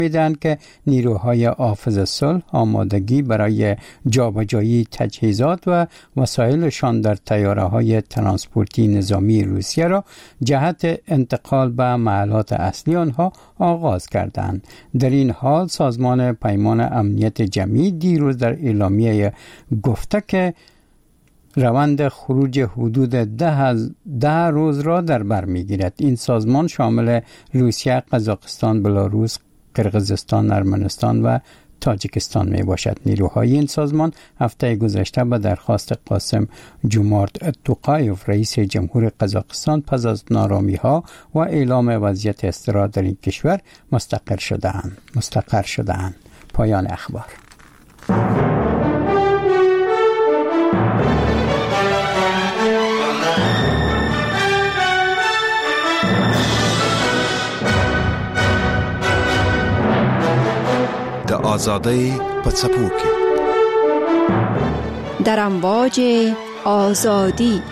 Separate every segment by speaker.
Speaker 1: میدن که نیروهای حافظ صلح آمادگی برای جابجایی تجهیزات و وسایلشان در طیاره‌های ترانسپورتی نظامی روسیه را جهت انتقال به محلات اصلی آنها آغاز کردند. در این حال سازمان پیمان امنیت جمعی دیروز در اعلامیه گفته که روند خروج حدود 10 روز را در بر می‌گیرد. این سازمان شامل روسیه، قزاقستان، بلاروس، قرقیزستان، ارمنستان و تاجیکستان می باشد. نیروهای این سازمان هفته گذشته به درخواست قاسم جومارت توقایف رئیس جمهور قزاقستان پس از نارامی‌ها و اعلام وضعیت اضطرار در این کشور مستقر شدند. پایان اخبار.
Speaker 2: آزادی پڅپوکي
Speaker 3: در امواج آزادی.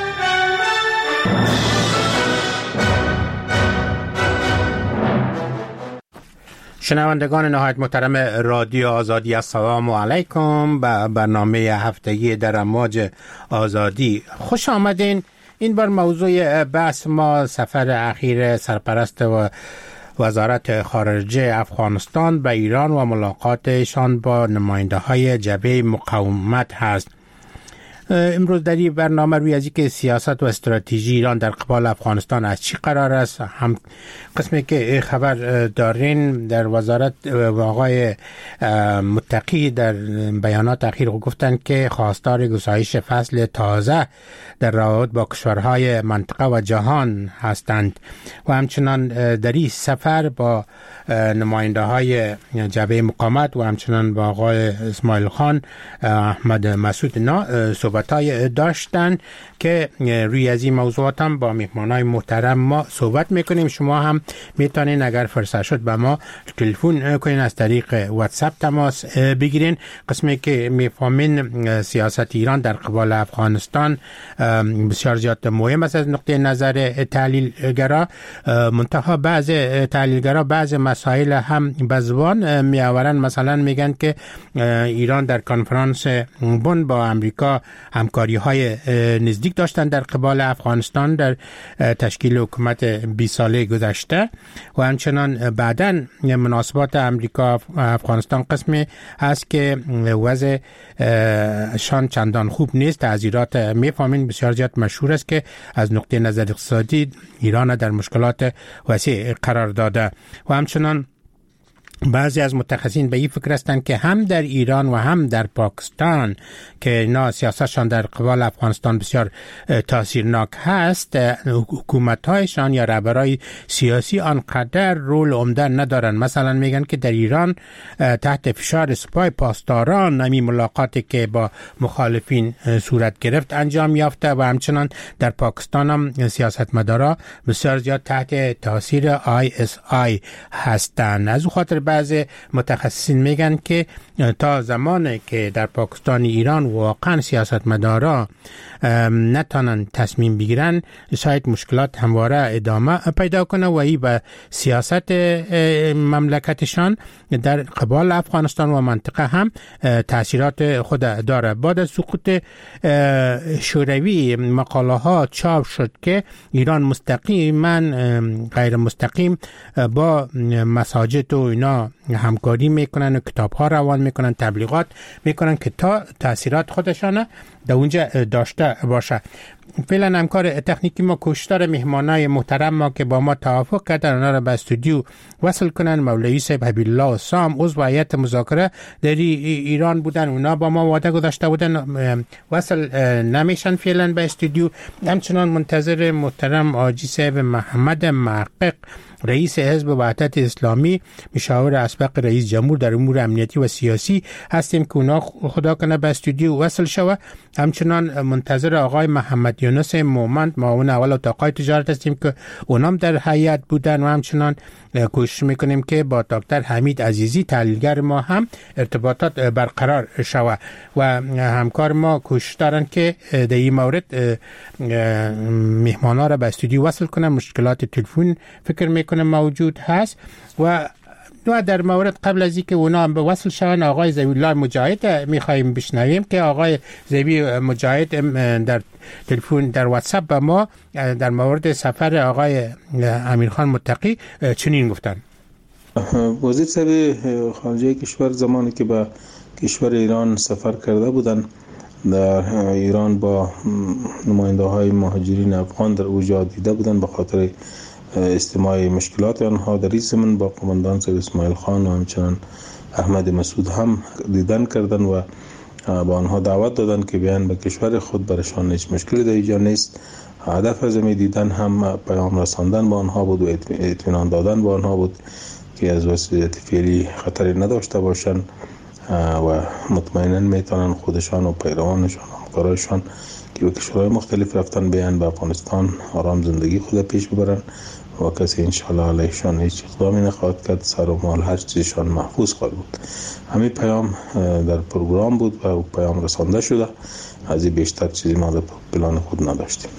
Speaker 4: شنوندگان نهایت محترم رادیو آزادی، السلام علیکم به برنامه هفتگی در امواج آزادی خوش آمدین. این بار موضوع بحث ما سفر اخیر سرپرست و وزارت خارجه افغانستان به ایران و ملاقاتشان با نماینده های جبهه مقاومت هست. امروز در این برنامه روی از اینکه سیاست و استراتژی ایران در قبال افغانستان از چی قرار است، هم قسمی که خبر دارین در وزارت آقای متقی در بیانات اخیر گفتن که خواستار گشایش فصل تازه در روابط با کشورهای منطقه و جهان هستند و همچنان در این سفر با نماینده های جبهه مقاومت و همچنان با آقای اسماعیل خان، احمد مسعود صحبت‌های داشتن که روی از این موضوعات هم با مهمانای محترم ما صحبت میکنیم. شما هم میتونین اگر فرصت شد به ما تلفن کنین، از طریق واتساپ تماس بگیرین. قسمی که میفهمین سیاست ایران در قبال افغانستان بسیار زیاد مهم است از نقطه نظر تحلیلگرا، منتها بعض تحلیلگرا بعض مسائل هم به زبان میآورن. مثلا میگن که ایران در کنفرانس بن با امریکا همکاری های نزدیک داشتن در قبال افغانستان در تشکیل حکومت 20 ساله گذشته و همچنان بعداً مناسبات امریکا افغانستان قسمی هست که وضع شان چندان خوب نیست. تعذیرات میفهمین بسیار زیاد مشهور است که از نقطه نظر اقتصادی ایران در مشکلات وسیع قرار داده و همچنان بعضی از متخصصین به این فکر هستند که هم در ایران و هم در پاکستان که اینا سیاستشان در قبال افغانستان بسیار تاثیرناک هست، حکومت‌هایشان یا رهبرای سیاسی آنقدر رول عمده ندارن. مثلا میگن که در ایران تحت فشار سپاه پاسداران نمی ملاقاتی که با مخالفین صورت گرفت انجام یافته و همچنان در پاکستان هم سیاستمدارا بسیار زیاد تحت تاثیر ISI هستند. از خاطر بعض متخصصین میگن که تا زمانی که در پاکستان ایران واقعا سیاستمدارا نتونن تصمیم بگیرن، شاید مشکلات همواره ادامه پیدا کنه و این به سیاست مملکتشان در قبال افغانستان و منطقه هم تاثیرات خود داره. بعد از سقوط شوروی مقاله ها چاپ شد که ایران مستقیما غیر مستقیم با مساجد و اینا همکاری میکنن و کتاب ها روان میکنن، تبلیغات میکنن که تا تاثیرات خودشان در اونجا داشته باشه. فعلا همکار تکنیکی ما کوشش مهمانای محترم ما که با ما توافق کردن اونا را به استودیو وصل کنن. مولوی صاحب حبیب الله سام عضو هیئت مذاکره در ایران بودن، اونا با ما وعده گذاشته بودن وصل نمیشن فعلا به استودیو. همچنان منتظر محترم حاجی صاحب محمد محقق رئیس حزب وحدت اسلامی، مشاور اسبق رئیس جمهور در امور امنیتی و سیاسی هستیم که اونا خدا کنه به استودیو وصل شوه. همچنان منتظر آقای محمد یونس مومند، معاون اول اتاقای تجارت هستیم که اونام در هیئت بودن و همچنان کوشش میکنیم که با دکتر حمید عزیزی تحلیلگر ما هم ارتباطات برقرار شوه و همکار ما کوشش دارن که در این مورد مهمانا را به استودیو وصل کنن. مشکلات تلفن فکر میکنم موجود هست و و در مورد قبل از اینکه اونا به وصل شون آقای ذبیح الله مجاهد میخوایم بشنویم که آقای ذبیح مجاهد در تلفن در واتساپ به ما در مورد سفر آقای امیرخان متقی چنین گفتن.
Speaker 5: وزیر صاحب خارجه کشور زمانی که به کشور ایران سفر کرده بودند، در ایران با نماینده های مهاجرین افغان در اوجا دیده بودند، به خاطر استماع مشکلات آنها در این زمین با قماندان سید اسماعیل خان و همچنان احمد مسعود هم دیدن کردند و با آنها دعوت دادند که بیان به کشور خود، برشان هیچ مشکلی در اینجا نیست. هدف از این دیدن هم پیام رساندن با آنها بود و اطمینان دادن با آنها بود که از وضعیت فعلی خطری نداشته باشند و مطمئنا میتونن خودشان و پیروانشان و همکارایشان که به کشورهای مختلف رفتن بیان به افغانستان آرام زندگی خود پیش ببرن و کسی انشاءالله علیهشان هیچ اقدامی نخواهد کرد. سر و مال هر چیزشان محفوظ خواهد بود. همین پیام در پروگرام بود و پیام رسانده شده. از این بیشتر چیزی ما در پلان خود نداشتیم.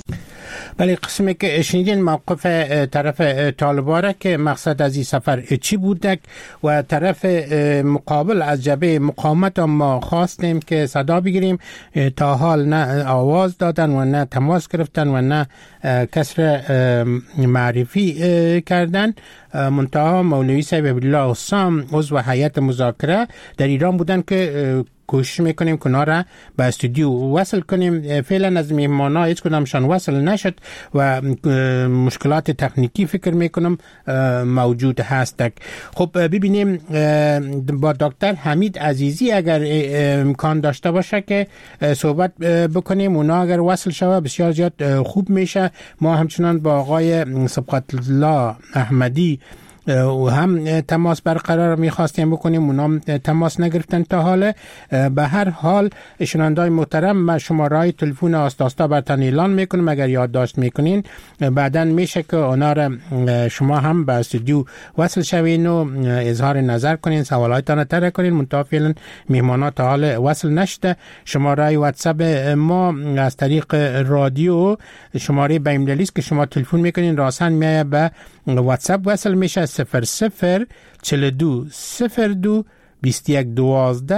Speaker 4: بله، قسمی که شنیدین موقف طرف طالبان که مقصد از این سفر چی بودک و طرف مقابل از جبهه مقاومت ما خواستیم که صدا بگیریم، تا حال نه آواز دادن و نه تماس گرفتن و نه کسر معرفی کردن. منتها مولوی صاحب عبدالله حسام عضو هیئت مذاکره در ایران بودن که کوشش میکنیم که اونا را به استودیو وصل کنیم. فعلا از میهمانا هیچ کدامشان وصل نشد و مشکلات تکنیکی فکر میکنم موجود هست. خب ببینیم با دکتر حمید عزیزی اگر امکان داشته باشه که صحبت بکنیم. اونا اگر وصل شوه بسیار زیاد خوب میشه. ما همچنان با آقای صبغت الله احمدی و هم تماس برقرار میخواستیم بکنیم، اونا تماس نگرفتن تا حال. به هر حال شنوندگان محترم، ما شماره تلفن آستا براتون اعلان میکنم، اگر یادداشت میکنین بعداً میشه که اونا را شما هم به استودیو وصل شوین و اظهار نظر کنین، سوالاتتان را طرح کنین. منتها فعلا میهمانات تا حال وصل نشده. شماره واتساپ ما از طریق رادیو شماره بیمدلی است که شما تلفن میکنین راسن میایه به واتساپ وصل میشه 00 42 02 21 12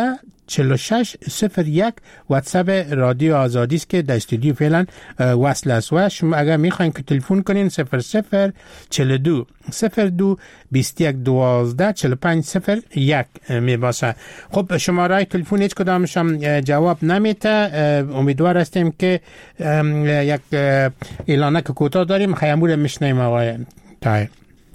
Speaker 4: 46 01. واتساپ رادیو آزادی است که در استودیو فعلا وصل است و شما اگر میخواین که تلفن کنین 00 42 02 21 12 45 01 می باشه. خب شماره تلفن هیچ کدامش هم جواب نمیده. امیدوار هستیم که یک اعلانه که کوتاه داریم خیامور میشنیم آقای طاهر.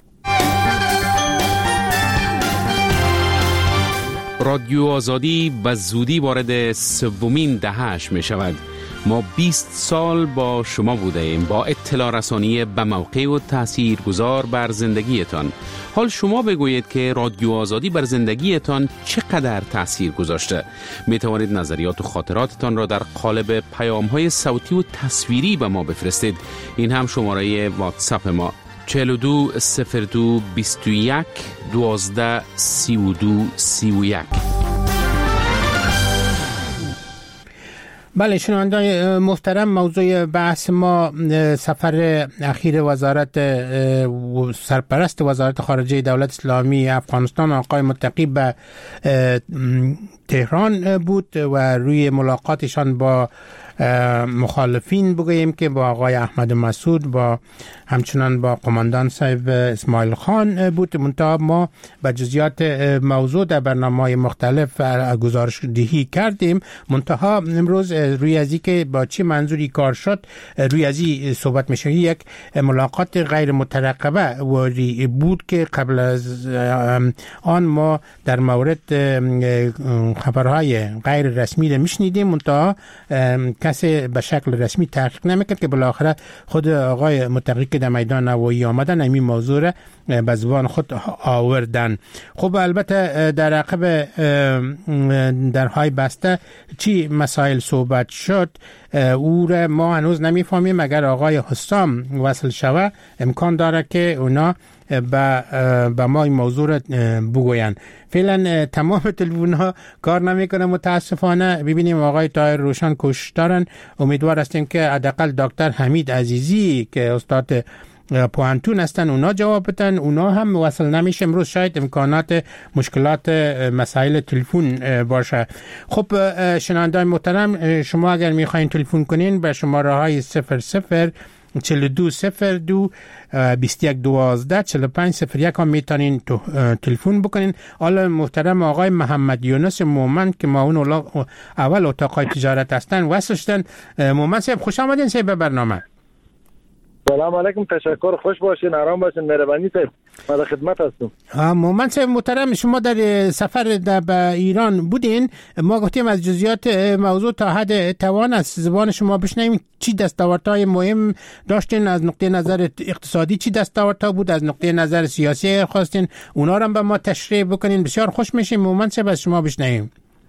Speaker 6: رادیو آزادی به زودی وارد سومین دهه‌اش می شود. ما 20 سال با شما بوده ایم، با اطلاع رسانی به موقع و تأثیر گذار بر زندگیتان. حال شما بگویید که رادیو آزادی بر زندگیتان چقدر تأثیر گذاشته. می توانید نظریات و خاطراتتان را در قالب پیام‌های صوتی و تصویری به ما بفرستید. این هم شماره واتساپ ما 42 02 21 12 32 31.
Speaker 4: بله شنوندگان محترم، موضوع بحث ما سفر اخیر سرپرست وزارت خارجه دولت اسلامی افغانستان آقای متقی به تهران بود و روی ملاقاتشان با مخالفین بگوییم که با آقای احمد مسعود با همچنان با قماندان صاحب اسماعیل خان بود. منتها ما به جزئیات موضوع در برنامه‌های مختلف گزارش دهی کردیم. منتها امروز روی ازی که با چه منظوری کار شد روی ازی صحبت میشه. یک ملاقات غیر مترقبه بود که قبل از آن ما در مورد خبرهای غیر رسمی میشنیدیم، منتها کسی به شکل رسمی تحقیق نمیکرد که بالاخره خود آقای متقی که در میدان نوایی آمدن همین موضوع را به زبان خود آوردن. خب البته در عقب درهای بسته چی مسائل صحبت شد او را ما هنوز نمیفهمیم. اگر آقای حسام وصل شوه امکان داره که اونا با ما این موضوع را بگوین. فعلا تمام تلفن ها کار نمیکنه متاسفانه. ببینیم آقای طاهر روشن کوشش دارن. امیدوار هستیم که حداقل دکتر حمید عزیزی که استاد پوهنتون هستن اونا جواب بدن، اونا هم وصل نمیشه. امروز شاید امکانات مشکلات مسائل تلفن باشه. خب شنوندگان محترم، شما اگر میخواین تلفن کنین به شماره های 00 4202 2112 4501 هم میتونین تلفن بکنین. حالا محترم آقای محمد یونس مومن که ما اون اول اتاقای تجارت هستن وصل شدن. مومن صاحب خوش آمدین صاحب به برنامه.
Speaker 7: سلام علیکم، تشکر، خوش باشین، آرام باشین، مهربانی صاحب، ما در خدمت هستم.
Speaker 4: مومن صاحب محترم، شما در سفر به ایران بودین، ما گفتیم از جزئیات موضوع تا حد توان از زبان شما بشنویم. چی دستاوردهای مهم داشتین؟ از نقطه نظر اقتصادی چی دستاوردها بود؟ از نقطه نظر سیاسی خواستین اونا رو به ما تشریح بکنین. بسیار خوش میشیم مومن صاحب از شما بشنویم.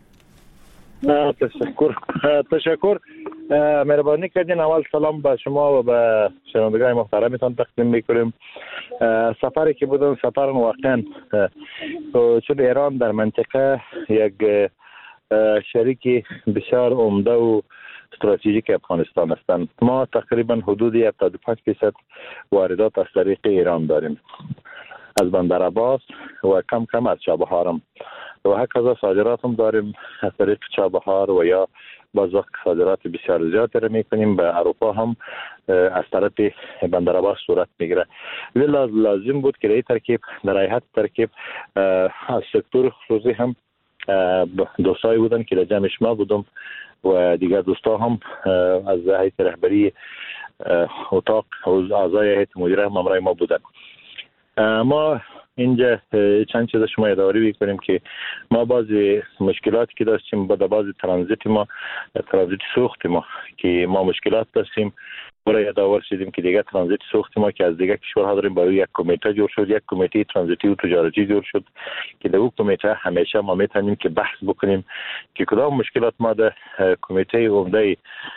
Speaker 7: تشکر، مهربانی کردین. اول سلام به شما و به شنوندگان محترمتان تقدیم میکنیم. سفری که بودن سفر واقعا، چون ایران در منطقه یک شریک بسیار عمده و استراتژیک افغانستان هستند. ما تقریبا حدود 75% واردات از طریق ایران داریم، از بندر عباس و کم کم از چابهار و هکذا صادرات هم داریم از طریق چابهار و یا باز وقت صادرات بسیار زیادی را میکنیم به اروپا هم از طرف بندر عباس صورت میگیره. لازم بود که در ایت ترکیب از سکتور خصوصی هم دوستایی بودن که در جمعش ما بودم و دیگر دوستا هم از هیئت رهبری اتاق و اعضای هیئت مدیره هم همراه ما بودن. ما اینجا چند چیز شما یادآوری می‌کنیم که ما بعضی مشکلاتی که داشتیم با بعضی ترانزیت سوخت ما که ما مشکلات داشتیم، برای یادآور شدیم که دیگه ترانزیت سوخت ما که از دیگه کشورها داریم برای یک کمیته جور شد، یک کمیته ترانزیتی و تجارتی جور شد که در اون کمیته همیشه ما میتونیم که بحث بکنیم که کدام مشکلات ما در کمیته عمده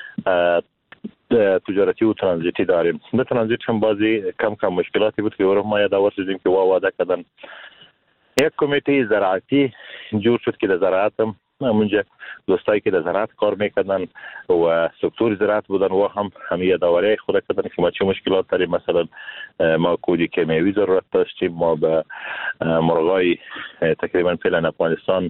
Speaker 7: تجارتی و ترانزیتی داریم. در ترانزیت هم بعضی کم مشکلاتی بود که ما یادآور شدیم که وعده کردن. یک کمیته زراعتی جور شد که در زراعت هم اونجا دوستایی که در زراعت کار میکردن و سکتور زراعت بودن و هم یادآوری خود کردن که ما چه مشکلات داریم. مثلا ما کودی کیمیاوی ضرورت داشتیم، ما به مرغای تقریبا فعلا افغانستان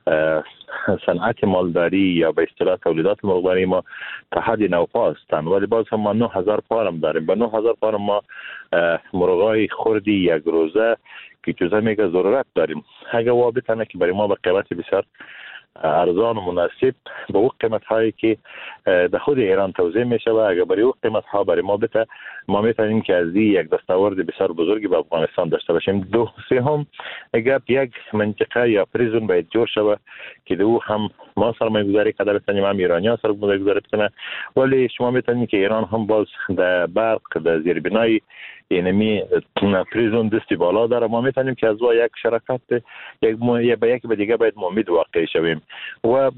Speaker 7: صنعت مالداری یا به اصطلاح تولیدات مرغداری ما تا حد نوپا هستند، ولی باز هم ما 9000 پارم داریم. با 9000 پارم ما مرغای خردی یک روزه که جزء میگه ضرورت داریم. اگه وا بتونه که برای ما به قیمت بسیار ارزان و مناسب به اون قیمت هایی که در خود ایران توزیع میشه و اگر برای اون قیمت ها برای ما میتونیم که از یک دستاورد بسیار بزرگی به افغانستان داشته باشیم. دوم اگر یک منطقه یا پریزون باید جور شود که دو هم ما سرمایه گذاری کرده بتونیم، هم ایرانی ها سرمایه گذاری کنه، ولی شما میتونیم که ایران هم باز در برق در زیربنای اینمی پریزون دستی بالا داره. ما میتونیم که از یک شرکت یک به دیگه باید امید واقع شویم و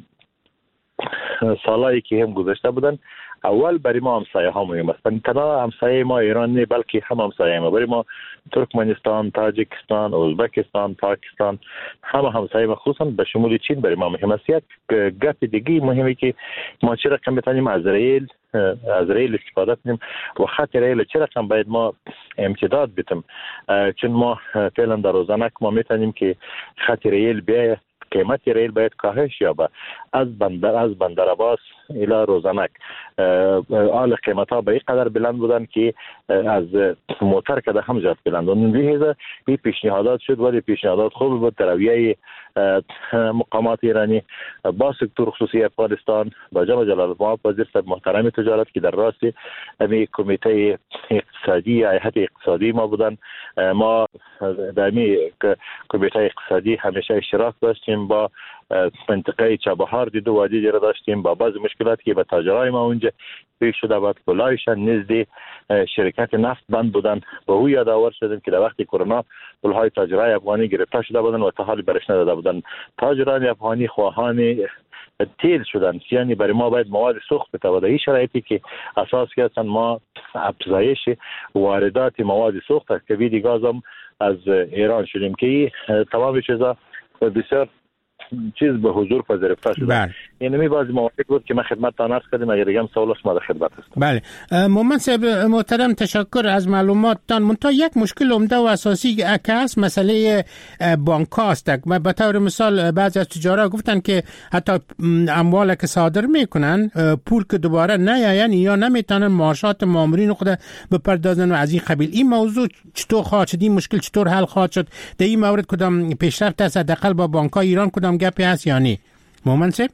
Speaker 7: سالایی که هم گذشته بودن اول برای ما همسایه ها مهم است. تنها همسایه ما ایران نه بلکه هم همسایه ما برای ما ترکمنستان، تاجیکستان، ازبکستان، پاکستان، همه همسایه ما خصوصا به شمول چین برای ما مهم است. یک گپ دیگه مهمه که ما چه رقم بتونیم از ریل استفاده کنیم و خط ریل چه رقم باید ما امتداد بدیم، چون ما فعلا در روزانه ما میتونیم که خط ریل بیاید قیمت ریل باید کاهش یابه از بندر عباس الی روزنک. آل قیمت ها به این قدر بلند بودن که از موتر کده هم زیاد بلند بودن. این پیشنهادات شد ولی پیشنهادات خوب بود. رویه مقامات ایرانی با سکتور خصوصی افغانستان با جناب جلال المآب وزیر صاحب محترم تجارت که در راست امی کمیته اقتصادی یا هیئت اقتصادی ما بودن، ما در امی کمیته اقتصادی همیشه اشتراک داشتیم. با منطقه چابهار دیدو وادی را داشتیم، با بعض مشکلاتی که به تاجرای ما اونجا پیش شده بود پلایشان نزد شرکت نفت بند بودن. به او یادآور شدیم که در وقت کرونا پلهای تاجرای افغانی گرفته شده بودن و تا حال برش نداده بودن. تاجران افغانی خواهان تیل شدن، یعنی برای ما باید مواد سوخت بتواند. این شرایطی که اساس کردن ما افزایش واردات مواد سوخت است که ویدی گاز هم از ایران شدیم که تمام چیزا بسیار چیز به حضور پذیرفته شده. یعنی بعضی مواقع بود که من خدمتتان عرض کردم، اگر دیگه هم سوال است ما در خدمت هستم.
Speaker 4: بله مومن صاحب محترم، تشکر از معلوماتتان. منتها یک مشکل عمده و اساسی که هست مسئله بانک است. به طور مثال بعضی از تجارا گفتن که حتی اموال که صادر میکنن پول که دوباره نیاین یا نمیتونن معاشات مامورین خود بپردازن و از این قبیل. این موضوع چطور خواهد شد؟ این مشکل چطور حل خواهد شد؟ در این مورد کدام پیشرفت است حداقل با بانک‌های ایران کدام گپی هست یا نه؟ مومن صاحب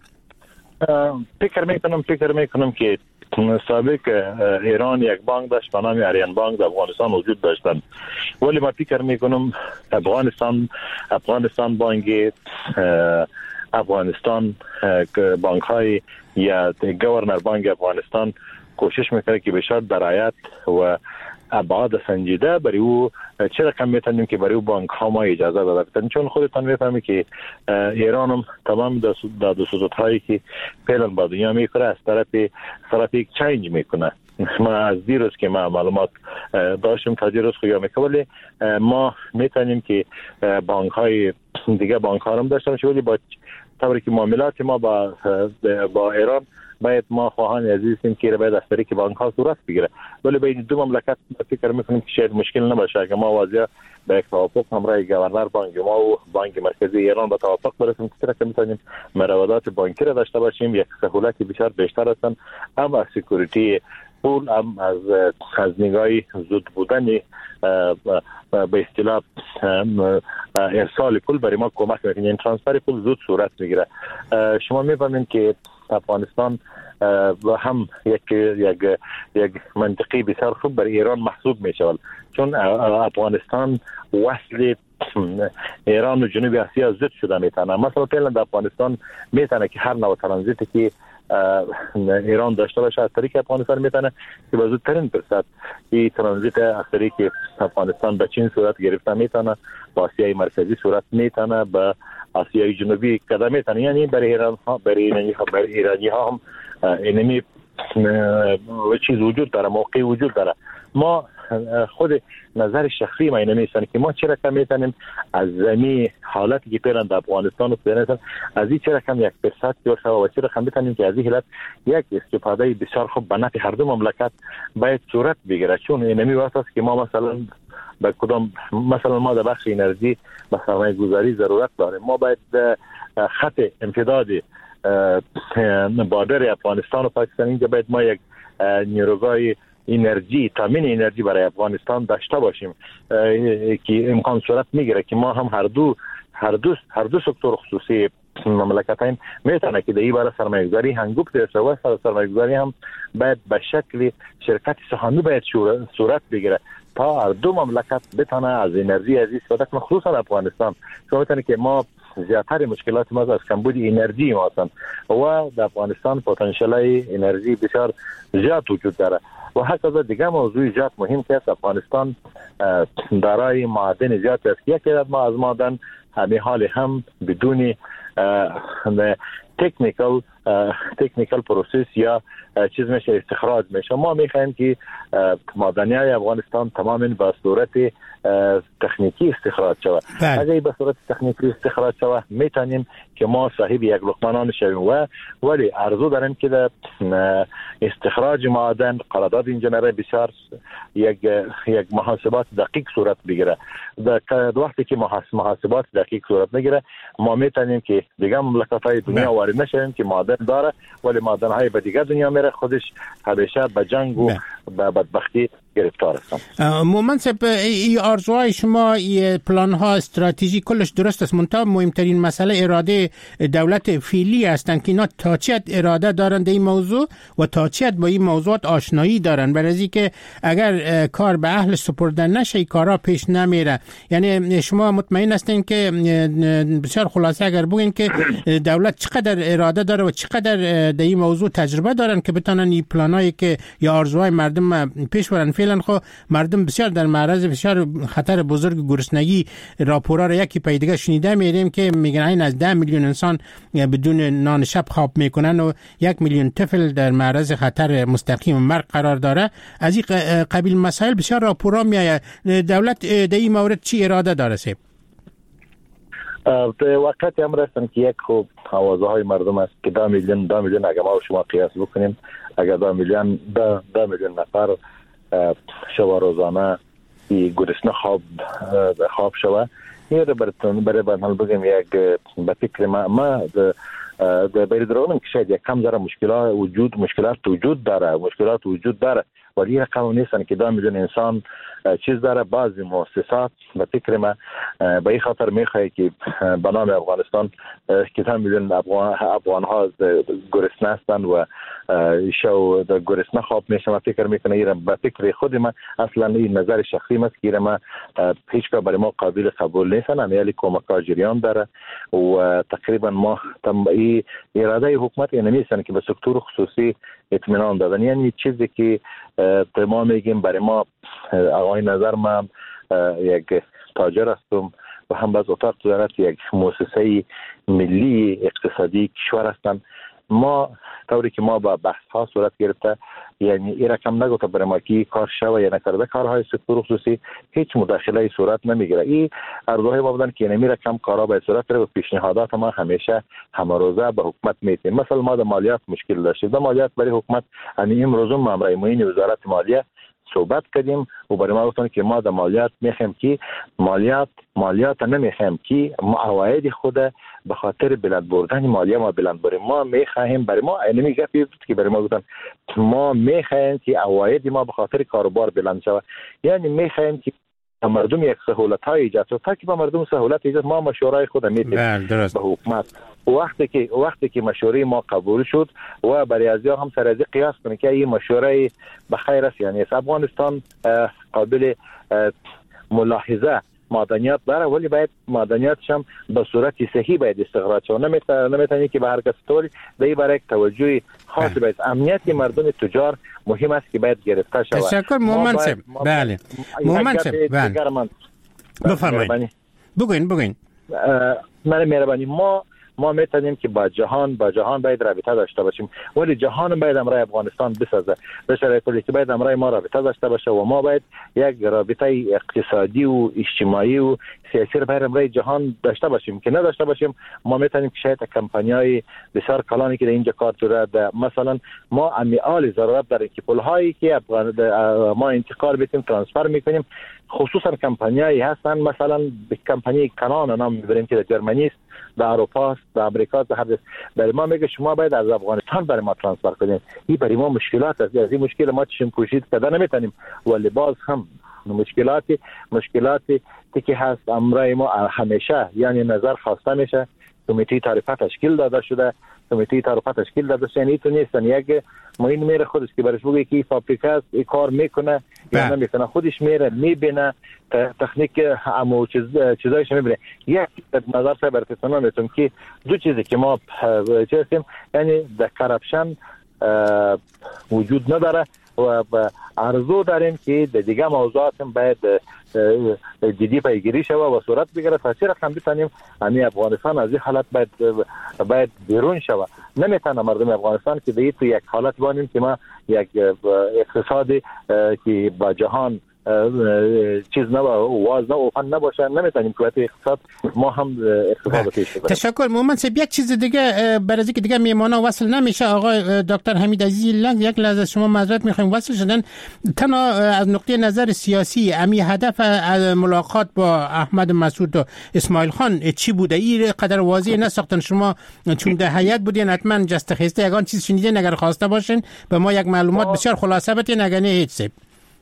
Speaker 7: فکر میکنم که سابق ایران یک بانک داشت به نام آریان بانک در افغانستان وجود داشتن، ولی ما فکر میکنم افغانستان بانک افغانستان بانک های یا گورنر بانک افغانستان کوشش میکنه که بشد برایت و ابعاد سنجیده برای او چه رقم میتونیم که برای او بانک ها ما اجازه دادن، چون خودتان میفهمید که ایران هم تمام دستورات هایی که فعلا با دنیا میکنه از طرف یک چینج میکنه. ما از دیروز که ما معلومات داشتیم تا دیروز خویا میکنه، ولی ما میتونیم که بانک های دیگه بانک ها هم داشته باشیم، ولی با طوری که معاملات ما با ایران باید ما خواهان عزیزیم که باید از طریق بانک ها صورت بگیره، ولی بین دو مملکت فکر میکنیم که شاید مشکل نباشه اگر ما واضح به یک توافق همراه گورنر بانک ما و بانک مرکزی ایران به توافق برسیم که میتونیم مراودات بانکی را داشته باشیم. یک سهولتی بسیار بیشتر هستن، هم از سکیوریتی پول، هم از نگاه زود بودن به اصطلاح ارسال پول برای ما کمک میکنه، یعنی ترانسفر پول زود صورت میگیره. شما میفهمید که افغانستان و هم یک منطقی بسیار خوب برای ایران محسوب میشود، چون افغانستان وصل ایران و جنوب آسیا زد شده میتونه. مثلا فعلا در افغانستان میتونه که هر نوع ترانزیتی که ایران داشته باشه از طریق افغانستان میتونه که به زودترین فرصت این ترانزیت از طریق افغانستان به چین صورت گرفته میتونه، با آسیای مرکزی صورت میتونه، به آسیای جنوبی قدم میتونه. یعنی برای ایرانی ها هم اینمی چیز وجود داره، موقع وجود داره. ما خود نظر شخصی ما اینه میسن که ما چه رقم میتونیم از زمین حالتی که پیران در افغانستان و پیران از این چه رقم یک فرصت جور و چه رقم میتونیم که از این حالت یک استفاده بسیار خوب به نفع هر دو مملکت باید صورت بگیره، چون اینمی وقت است که ما مثلا ما در بخش انرژی به سرمایه گذاری ضرورت داریم. ما باید خط امتداد بادر افغانستان و پاکستان اینجا باید ما یک نیروگاه انرژی، تامین انرژی برای افغانستان داشته باشیم که امکان صورت میگیره که ما هم هر دو سکتور خصوصی مملکتین میتونه که در این باره سرمایه‌گذاری هنگفت داشته و سرمایه‌گذاری هم باید به شکل شرکت سهامی باید صورت بگیره تا هر دو مملکت بتونه از انرژی از استفاده کنه، خصوصا افغانستان. شما میتونه که ما زیادتر مشکلات ما از کمبود انرژی ما هستند و در افغانستان پتانسیل انرژی بسیار زیاد وجود داره. و حتی دیگه موضوع زیاد مهم که افغانستان دارای معادن زیاد است. یکی از ما از معادن همه حال هم بدون تکنیکال پروسس یا چیز میشه استخراج میشه. ما میخوایم که معدنیای افغانستان تماما به صورت تکنیکی استخراج شود. اگر به صورت تکنیکی استخراج شود میتونیم که ما صاحب یک لقمه شویم و ولی ارزو داریم که در استخراج معدن قرارداد انجینری بسیار یک محاسبات دقیق صورت بگیره. در وقتی که محاسبات دقیق صورت نگیره ما میتونیم که دیگه مملکت‌های دنیا وارد نشیم که معدن داره ولی معدن‌های به دیگه دنیا میره، خودش همیشه به جنگ و به بدبختی گرفتار هستن.
Speaker 4: مومن صاحب این آرزوهای شما، این پلان ها، استراتژی کلش درست است، منتها مهمترین مسئله اراده دولت فعلی هستند که اینا تا چه اراده دارن در این موضوع و تا چه با این موضوعات آشنایی دارن، برای که اگر کار به اهل سپردن نشه کارا پیش نمیره. یعنی شما مطمئن هستین که بسیار خلاصه اگر بگین که دولت چقدر اراده داره و چقدر در این موضوع تجربه دارن که بتونن این پلانایی که یا آرزوهای مردم پیش برن. فعلا خب مردم بسیار در معرض بسیار خطر بزرگ گرسنگی، راپورا را یکی پای دیگه شنیده میریم که میگن این از 10 میلیون انسان بدون نان شب خواب میکنن و 1 میلیون طفل در معرض خطر مستقیم مرگ قرار داره. از این قبیل مسائل بسیار راپورا میآید. دولت در این مورد چی اراده داره سیب؟
Speaker 7: وقتی هم رسن که یک خوب آوازه های مردم است که 2 میلیون اگر ما و شما قیاس بکنیم، اگر 2 میلیون نفر شب روزانه گرسنه خواب شوه، این برای بنال بگیم یک به فکر ما برای درونم که شاید یک کم ذره مشکلات وجود داره ولی رقم نیستن که 2 میلیون انسان چیز داره. بعضی مؤسسات به فکر ما به این خاطر میخواه که به نام افغانستان که 2 میلیون افغان ها گرسنه هستند و شو گرسنه خواب میشه. من فکر میکنه ایران به فکر خود من اصلا این نظر شخصی است که ایران ما هیچگاه برای ما قابل قبول نیستن. امیالی کمک جریان داره و تقریبا ما اراده حکومت اینمیستن که به سکتور خصوصی اطمینان دادن. یعنی چیزی که ما میگیم برای ما آقای نظر من یک تاجر هستم و هم باز اتاق تجارت یک مؤسسه ملی اقتصادی کشور هستن. ما طوری که ما با بحث ها صورت گرفته، یعنی این رقم نگفته برای ما که کار شوه یا نکرده کارهای سکتور خصوصی هیچ مداخله صورت نمیگیره. این ارزوهای ما بودن که نمی رقم کارها باید صورت گیره و پیشنهادات ما همیشه همروزه به حکومت میتیم. مثلا ما در مالیات مشکل داشتیم، در مالیات برای حکومت امروز ما امرای معین وزارت مالیه صحبت کردیم و برای ما گفتن که ما در مالیات میخوایم که مالیات نمیخوایم که عواید خود به خاطر بلند بردن مالیه ما بلند بریم. ما میخوایم برای ما اینمی گپی بود که برای ما گفتن ما میخوایم که عواید ما به خاطر کاروبار بلند شود. یعنی میخوایم که مردم یک سهولت های ایجاد شد. تا که با مردم سهولت ایجاد ما مشورای خود میتیم به حکومت. وقتی که مشوره ما قبول شد و برای ازیا هم سر از قیاس کنه که این مشوره بخیر است. یعنی افغانستان قابل ملاحظه معدنیات داره ولی باید معدنیاتش هم به صورت صحیح باید استخراج شود. نمیتونی که به هر کس طوری به برای توجه خاص باید امنیت مردم تجار مهم است که باید گرفته شود.
Speaker 4: تشکر مومن صاحب. بله مومن صاحب بفرمایید. بگوین
Speaker 7: من مهربانی ما میتونیم که با جهان باید رابطه داشته باشیم ولی جهان باید امرای افغانستان بسازه. به شرایطی که باید امرای ما رابطه داشته باشه و ما باید یک رابطه اقتصادی و اجتماعی و سیاسی باید امرای جهان داشته باشیم. که نداشته باشیم ما میتونیم که شاید کمپانیای بسیار کلانی که در اینجا کار شده، مثلا ما امیال ضرورت داریم که پولهایی که ما انتقال بدیم ترانسفر میکنیم، خصوصا کمپانیایی هستن مثلا به کمپانی کنان نام میبریم که در جرمنی است، در اروپا است، در امریکا است، هر برای ما میگه شما باید از افغانستان برای ما ترانسفر کنیم. این برای ما مشکلات است. از این مشکل ما چشم پوشید کردن نمیتونیم ولی باز هم مشکلاتی که هست امرای ما همیشه یعنی نظر خواسته میشه. کمیته تعرفه تشکیل داده شده یعنی تو نیستن یک معین میره خودش که برش بگه که این فابریکه است این کار میکنه یا نمیکنه، خودش میره میبینه تکنیک امو چیزایش میبینه. یک نظر سه برتسانه میتونم که دو چیزی که ما چیستیم یعنی در کرپشن وجود نداره و ارزو داریم که در دیگه موضوعات هم باید جدی پیگیری شود و صورت بگیره تا چه رقم بتانیم افغانستان از این حالت باید بیرون شود. نمیتونه مردم افغانستان که دیگه تو یک حالت بانیم که ما یک اقتصادی که با جهان چیز واز و فن نباشه، نمیتونیم که اقتصاد ما هم اقتصاد پیش ببریم.
Speaker 4: تشکر مومن صاحب. یک چیز دیگه برای اینکه دیگه میهمانا وصل نمیشه، آقای دکتر حمید عزیزی لنگ یک لحظه از شما معذرت میخوایم وصل شدن تنها از نقطه نظر سیاسی امی هدف ملاقات با احمد مسعود و اسماعیل خان چی بوده؟ این قدر واضح نساختن. شما چون در هیئت بودین حتما جست خسته یگان چیز شنیدین اگر خواسته باشین به ما یک معلومات بسیار خلاصه بدین اگر نه هیچ سب.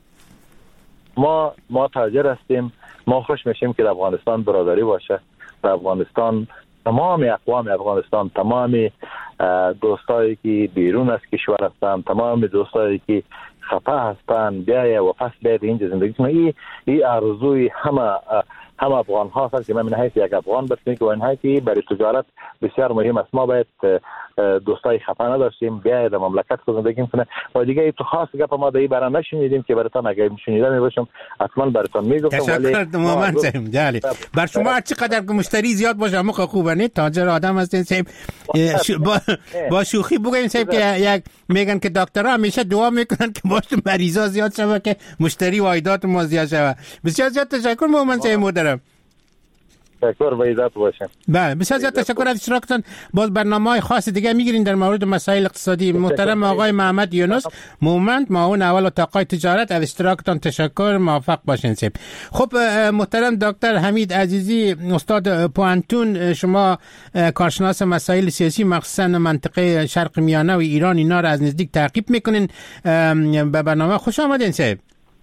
Speaker 7: ما تاجر هستیم، ما خوش میشیم که در افغانستان برادری باشه. در افغانستان تمام اقوام افغانستان، تمام دوستایی که بیرون از کشور هستن، تمام دوستایی که خفه هستن بیایه و پس بیاید اینجا زندگی کنه. این آرزوی همه افغان ها هست که من حیث یک افغان بسیم که اینهایی که برای تجارت بسیار مهم است. ما باید دوستای خفه نداشتیم بیاید در مملکت خود زندگی کنه و دیگه تو خاص گپ ما در این برای نشنیدیم که براتون اگه میشنیدم میباشم حتما براتون میگفتم.
Speaker 4: تشکر مومن صاحب. جالب بر شما هر چقدر که مشتری زیاد باشه اما خوبه نه تاجر آدم هستین صاحب. با شوخی بگیم صاحب که یک میگن که دکترها همیشه دعا میکنن که باش مریضا زیاد شه که مشتری و عایدات ما زیاد شه. بسیار زیاد تشکر مومن صاحب.
Speaker 7: تشکر، به عزت باشین.
Speaker 4: بله، بسیار زیاد تشکر از اشتراکتان. باز برنامه‌های خاص دیگه میگیرین در مورد مسائل اقتصادی. محترم آقای محمد یونس مومند، معاون اول اتاق تجارت، از اشتراکتان تشکر. موفق باشین سیب. خب محترم دکتر حمید عزیزی، استاد پوانتون، شما کارشناس مسائل سیاسی مخصوصا منطقه شرق میانه و ایران، اینا را از نزدیک تعقیب میکنین. به برنامه خوش آمدین سیب.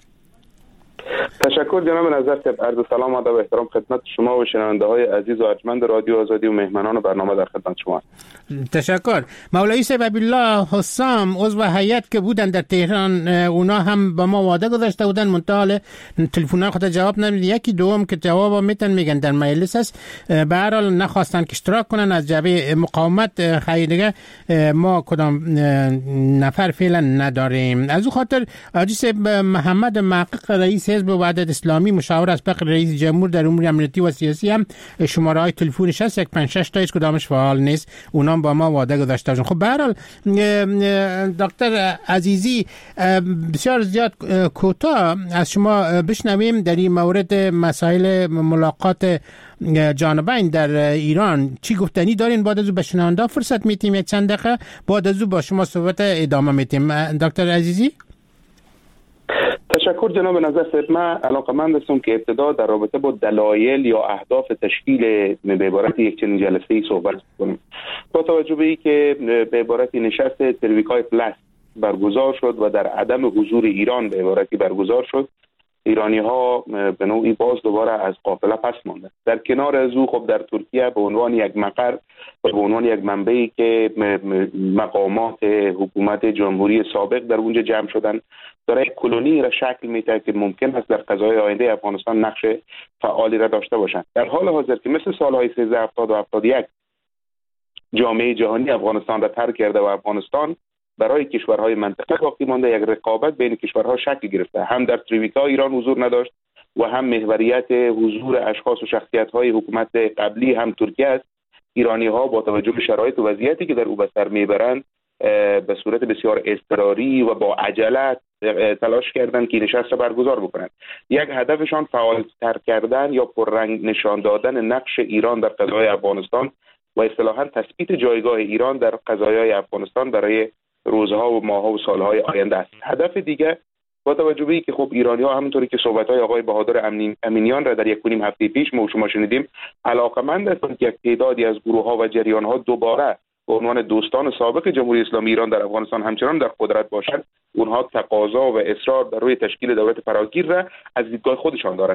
Speaker 8: تشکر جناب نظر صاحب. عرض سلام و ادب و احترام خدمت شما و شنونده های عزیز و ارجمند رادیو آزادی و مهمانان برنامه در خدمت شما.
Speaker 4: تشکر. مولوی صاحب عبدالله حسام عضو هیئت که بودن در تهران، اونا هم با ما وعده گذاشته بودن، منتها تلفن‌ها خود جواب نمیدن. یکی دوم که جواب میگن در مجلس است، به هر حال نخواستن که اشتراک کنن از جبهه مقاومت. خیلی دیگه ما کدام نفر فعلا نداریم. از او خاطر حاجی صاحب محمد محقق رئیس حزب وحدت اسلامی، مشاور اسبق رئیس جمهور در امور امنیتی و سیاسی، هم شماره های تلفنش هست 156 تا هیچ کدامش فعال نیست. اونام با ما وعده گذاشته باشن. خب به هر حال دکتر عزیزی، بسیار زیاد کوتاه از شما بشنویم در این مورد مسائل ملاقات جانبین در ایران. چی گفتنی دارین؟ بعد از او به شنونده فرصت میتیم یک چند دقیقه، بعد از او با شما صحبت ادامه میتیم. دکتر عزیزی.
Speaker 8: تشکر جناب نظر صاحب. من علاقه‌مند هستم که ابتدا در رابطه با دلایل یا اهداف تشکیل به عبارت یک چنین جلسه‌ای صحبت کنم. با توجه به اینکه به عبارت نشست ترویکای پلاس برگزار شد و در عدم حضور ایران به عبارتی برگزار شد، ایرانی‌ها به نوعی باز دوباره از قافله پس ماندند. در کنار از او خب در ترکیه به عنوان یک مقر و به عنوان یک منبعی که مقامات حکومت جمهوری سابق در اونجا جمع شدن، داره یک کلونی را شکل میده که ممکن است در قضای آینده افغانستان نقش فعالی را داشته باشند. در حال حاضر که مثل سالهای 1370 و 71 جامعه جهانی افغانستان را ترک کرده و افغانستان برای کشورهای منطقه باقی مانده، یک رقابت بین کشورها شکل گرفته. هم در ترویکا ایران حضور نداشت و هم محوریت حضور اشخاص و شخصیت‌های حکومت قبلی هم ترکیه است. ایرانی‌ها با توجه به شرایط و وضعیتی که در او به سر میبرند به صورت بسیار اضطراری و با عجله تلاش کردند که نشست را برگزار بکنند. یک هدفشان فعال‌تر کردن یا پررنگ نشان دادن نقش ایران در قضای افغانستان و اصطلاحاً تثبیت جایگاه ایران در قضایای افغانستان برای روزها و ماه‌ها و سال‌های آینده است. هدف دیگه با توجه به اینکه خب ایرانی‌ها همونطوری که صحبت‌های آقای بهادر امینیان را در 1.5 هفته پیش ما و شما شنیدیم، علاقه‌مند هستند که یک تعدادی از گروه‌ها و جریان‌ها دوباره به عنوان دوستان سابق جمهوری اسلامی ایران در افغانستان همچنان در قدرت باشند. اونها تقاضا و اصرار در روی تشکیل دولت فراگیر را از دیدگاه خودشان دارند.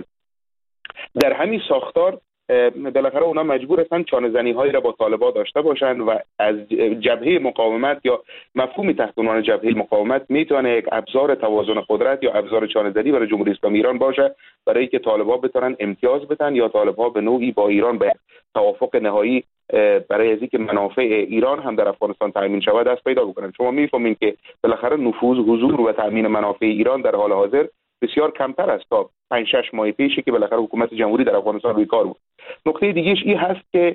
Speaker 8: در همین ساختار بالاخره اونا مجبور هستند چانه‌زنی‌هایی را با طالبان داشته باشند و از جبهه مقاومت یا مفهومی تحت عنوان جبهه مقاومت میتونه یک ابزار توازن قدرت یا ابزار چانه‌زنی برای جمهوری اسلامی ایران باشه، برای اینکه طالبان بتونن امتیاز بدن یا طالبان به نوعی با ایران به توافق نهایی برای از اینکه منافع ایران هم در افغانستان تامین شود دست پیدا بکنن. شما میفهمید که بالاخره نفوذ، حضور و تامین منافع ایران در حال حاضر بسیار کمتر است تا 5-6 ماه پیشی که بالاخره حکومت جمهوری در افغانستان روی کار بود. نکته دیگه‌اش این هست که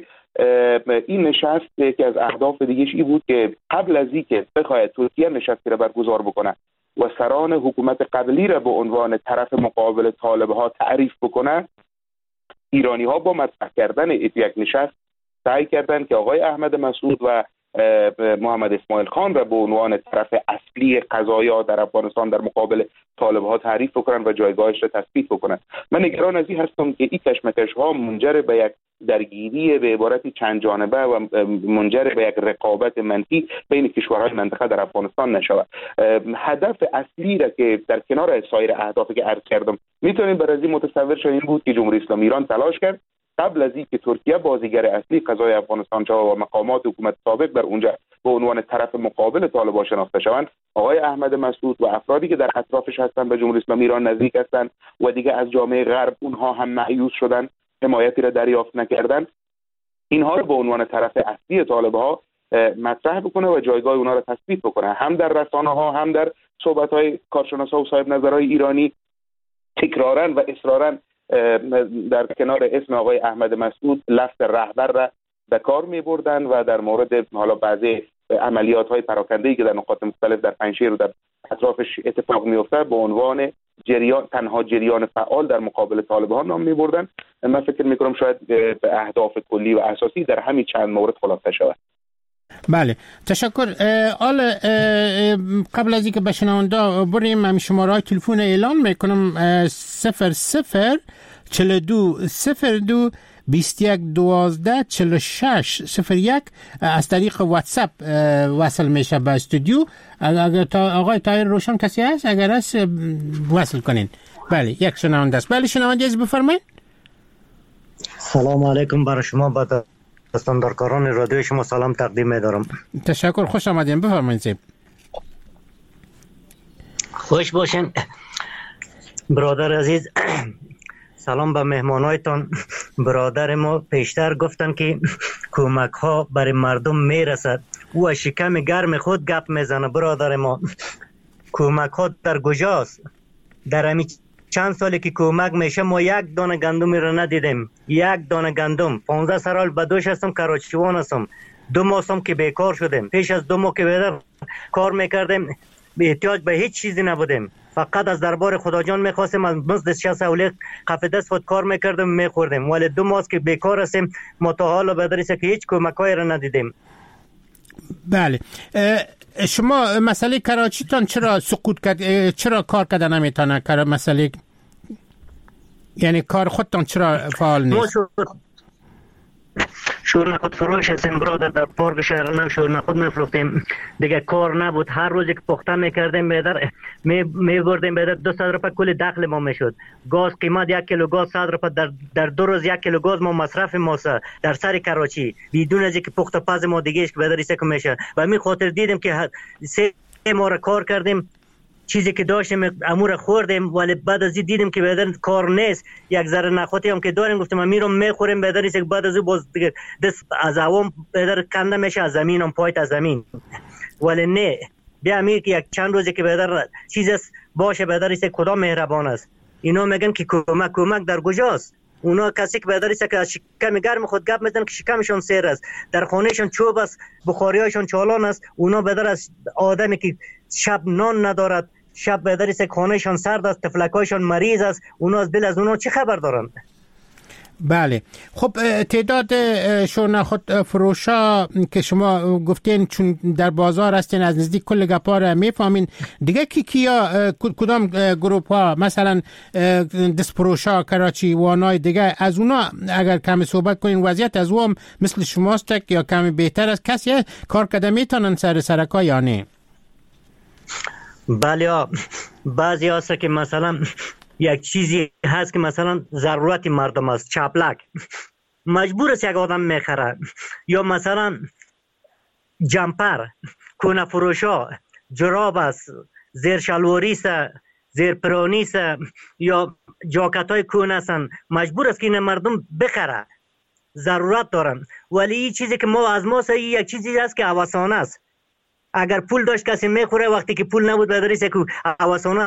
Speaker 8: این نشست که از اهداف دیگه‌اش این بود که قبل از اینکه بخواد ترکیه نشستی را برگزار بکنه و سران حکومت قبلی را به عنوان طرف مقابل طالب‌ها تعریف بکنه، ایرانی‌ها با مطرح کردن یک نشست سعی کردند که آقای احمد مسعود و محمد اسماعیل خان را به عنوان طرف اصلی قضایا در افغانستان در مقابل طالب‌ها تعریف بکنن و جایگاهش را تثبیت بکنن. من نگران از این هستم که این کشمکش‌ها منجر به یک درگیری به عبارتی چند جانبه و منجر به یک رقابت منفی بین کشورهای منطقه در افغانستان نشود. هدف اصلی را که در کنار سایر اهدافی که عرض کردم میتونیم برای متصور شویم بود که جمهوری اسلامی ایران تلاش کرد قبل از اینکه ترکیه بازیگر اصلی قضای افغانستان شود و مقامات حکومت سابق در اونجا به عنوان طرف مقابل طالبان شناخته شوند، آقای احمد مسعود و افرادی که در اطرافش هستند به جمهوری اسلامی ایران نزدیک هستند و دیگه از جامعه غرب اونها هم مایوس شدن، حمایتی را دریافت نکردند، اینها رو به عنوان طرف اصلی طالب‌ها مطرح بکنه و جایگاه اونها را تثبیت بکنه، هم در رسانه‌ها هم در صحبت‌های کارشناسا و صاحب نظرهای ایرانی. تکراراً و اصراراً در کنار اسم آقای احمد مسعود لفظ رهبر را به کار می بردن و در مورد حالا بعضی عملیات های پراکنده‌ای که در نقاط مختلف در پنجشیر و در اطرافش اتفاق میفته به عنوان تنها جریان فعال در مقابل طالبان نام میبردن. من فکر میکنم شاید به اهداف کلی و اساسی در همین چند مورد خلاصه شود.
Speaker 4: بله تشکر. حالا قبل از اینکه به شنونده بریم هم شماره های تلفن اعلان میکنم 00 42 02 21 12 46 01 از طریق واتساپ وصل میشه به استودیو. اگر آقای طاهر روشن کسی هست اگر هست وصل کنین. بله یک شنونده است. بله شنونده از بفرمایید.
Speaker 9: سلام علیکم برای شما با استاندارکاران رادیو شما سلام تقدیم می‌دارم.
Speaker 4: تشکر خوش آمدین بفرمایید.
Speaker 9: خوش باشین برادر عزیز. سلام به مهمانایتان. برادر ما پیشتر گفتن که کمک ها برای مردم میرسد. او از شکم گرم خود گپ میزنه. برادر ما کمک ها در کجاست؟ در همین چند سالی که کمک میشه ما یک دانه گندمی رو ندیدیم. یک دانه گندم. 15 سال به دوش هستم کراچیوان هستم. 2 ماه هستم که بیکار شدیم. پیش از 2 ماه که بیدر کار میکردیم احتیاج به هیچ چیزی نبودیم. فقط از دربار خدا جان میخواستیم از مزد 60 اولیق کف دست خود کار میکردیم میخوردیم. ولی 2 ماه که بیکار هستیم ما تا حالا بدریسه که هیچ کمکایی را ندیدیم.
Speaker 4: بله شما مسئله کراچیتان چرا سقوط کرد؟ چرا کار کردن نمیتونه؟ مسئله یعنی کار خودتان چرا فعال نیست؟
Speaker 9: شورنخود فروش هستیم برادر. در پارک شهر نو شورنخود میفروختیم. دیگه کار نبود. هر روزی که پخته میکردیم بیدر میبردیم بیدر 200 روپیه کل دخل ما میشد. گاز قیمت 1 کیلو گاز 100 روپیه. در 2 روز 1 کیلو گاز ما مصرف ماسه در سر کراچی بدون از اینکه پخته پز ما دیگه که بیدر ایسه که میشه. و می خاطر دیدیم که 3 ماه کار کردیم چیزی که داشتیم امور خوردیم ولی بعد از این دیدیم که بدن کار نیست. یک ذره نخوتی هم که داریم گفتم میرم میخوریم بدن است. بعد از باز دیگه دست از عوام بدر کنده میشه از زمین هم پایت از زمین. ولی نه بیا امیر که یک چند روزی که بدر چیز باشه بدر است کدام مهربان است. اینا میگن که کمک در کجاست؟ اونا کسی که بدر است که از شکم گرم خود گپ میزنن که شکمشون سیر است. در خانهشون چوب است، بخاریاشون چالان است. اونا بدر از آدمی که شب نان ندارد، شب بدریست خانهشان سرد است، تفلکایشان مریض است. اونا از دل از اونا چه خبر دارن؟
Speaker 4: بله خب تعداد شورنخود فروشا که شما گفتین چون در بازار هستین از نزدیک کل گپا را میفهمین دیگه کیا کدام گروپ ها مثلا دست فروشا کراچی وانای دیگه از اونا اگر کمی صحبت کنین وضعیت از اون مثل شماست یا کمی بهتر است؟ کسی کار کرده میتونن سرکا یا نه؟
Speaker 9: بله بعضی هست که مثلا یک چیزی هست که مثلا ضرورت مردم است، چپلک مجبور است یک آدم میخره، یا مثلا جمپر، کونه فروشا، جراب است، زیر شلواری است، زیر پرانی است، یا جاکت های کونه هستن، مجبور است که این مردم بخره، ضرورت دارن. ولی این چیزی که ما از ما سایی یک چیزی هست که هوسانه است. اگر پول داشت کسی میخوره، وقتی که پول نبود بدریسه که هوسانه.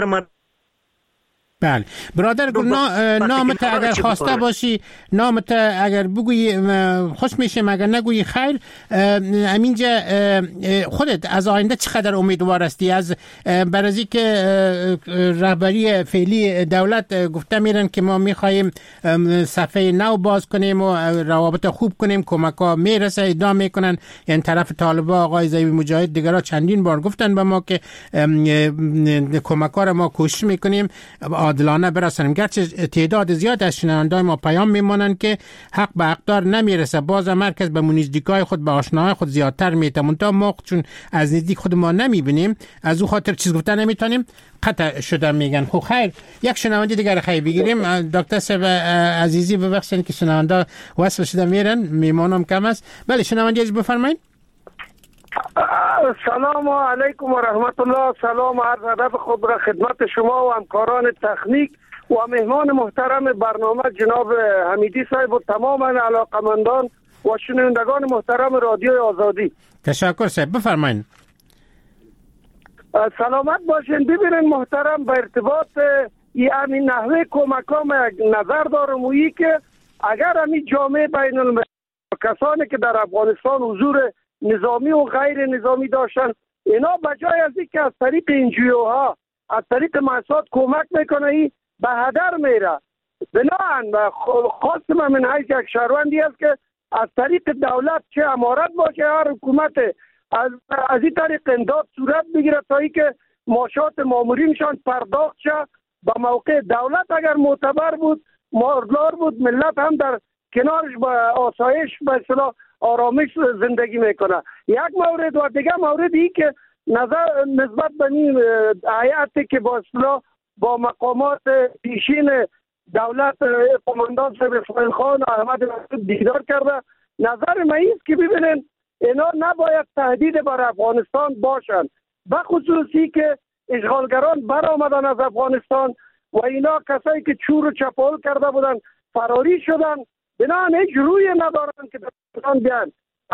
Speaker 4: بله برادر نامت اگر خواسته باشی نامت اگر بگویی خوش میشیم، اگر نگویی خیر. همینجا خودت از آینده چقدر امیدوار هستی؟ از برازی که رهبری فعلی دولت گفته میرن که ما میخوایم صفحه نو باز کنیم و روابط خوب کنیم، کمک ها میرسه، ادعا میکنن. این طرف طالبا آقای زیوی مجاهد دیگرها چندین بار گفتن به ما که کمک ها را ما کوشش میکنیم عادلانه برسانیم. گرچه تعداد زیاد از شنوندای ما پیام میمونن که حق به حقدار نمیرسه، باز مرکز به نزدیکای خود به آشناهای خود زیادتر میتمون تا ما چون از نزدیک خود ما نمیبینیم از او خاطر چیز گفتن نمیتونیم، قطع شده میگن. خب خیر یک شنونده دیگر خیلی بگیریم. دکتر صاحب عزیزی ببخشید که شنونده وصل شده میرن، میمونم کم است. بله شنونده عزیز بفرمایید.
Speaker 10: سلام علیکم و رحمت الله. سلام و عرض ادب خود را خدمت شما و همکاران تکنیک و مهمان محترم برنامه جناب حمیدی صاحب و تمام علاقمندان و شنوندگان محترم رادیو آزادی.
Speaker 4: تشکر صاحب بفرمایید.
Speaker 10: سلامت باشین. ببینید محترم به ارتباط همین نحوه کمک ها یک نظر دارم و که اگر همین جامعه بین المللی کسانی که در افغانستان حضور نظامی و غیر نظامی داشتن. اینا بجای از اینکه از طریق انجیوها از طریق مؤسسات کمک میکنه ای به هدر میره. بنابراین و خواست من حیث یک شهروندی است که از طریق دولت چه امارت باشه هر حکومت از این طریق امداد صورت بگیره تا ای که معاشات مامورینشان پرداخت شه به موقع. دولت اگر معتبر بود ماردلار بود ملت هم در کنارش با آسایش به اصطلاح آرامش زندگی میکنه. یک مورد و دیگه موردی که نسبت به این هیئتی که با اصطلاح با مقامات پیشین دولت قماندان صاحب اسماعیل خان احمد مسعود دیدار کرده، نظر من است که ببینن اینا نباید تهدید بر افغانستان باشند، به خصوصی که اشغالگران برآمدن از افغانستان و اینا کسایی که چور و چپاول کرده بودن فراری شدن، بنابراین هیچ روی ندارن که در بیان.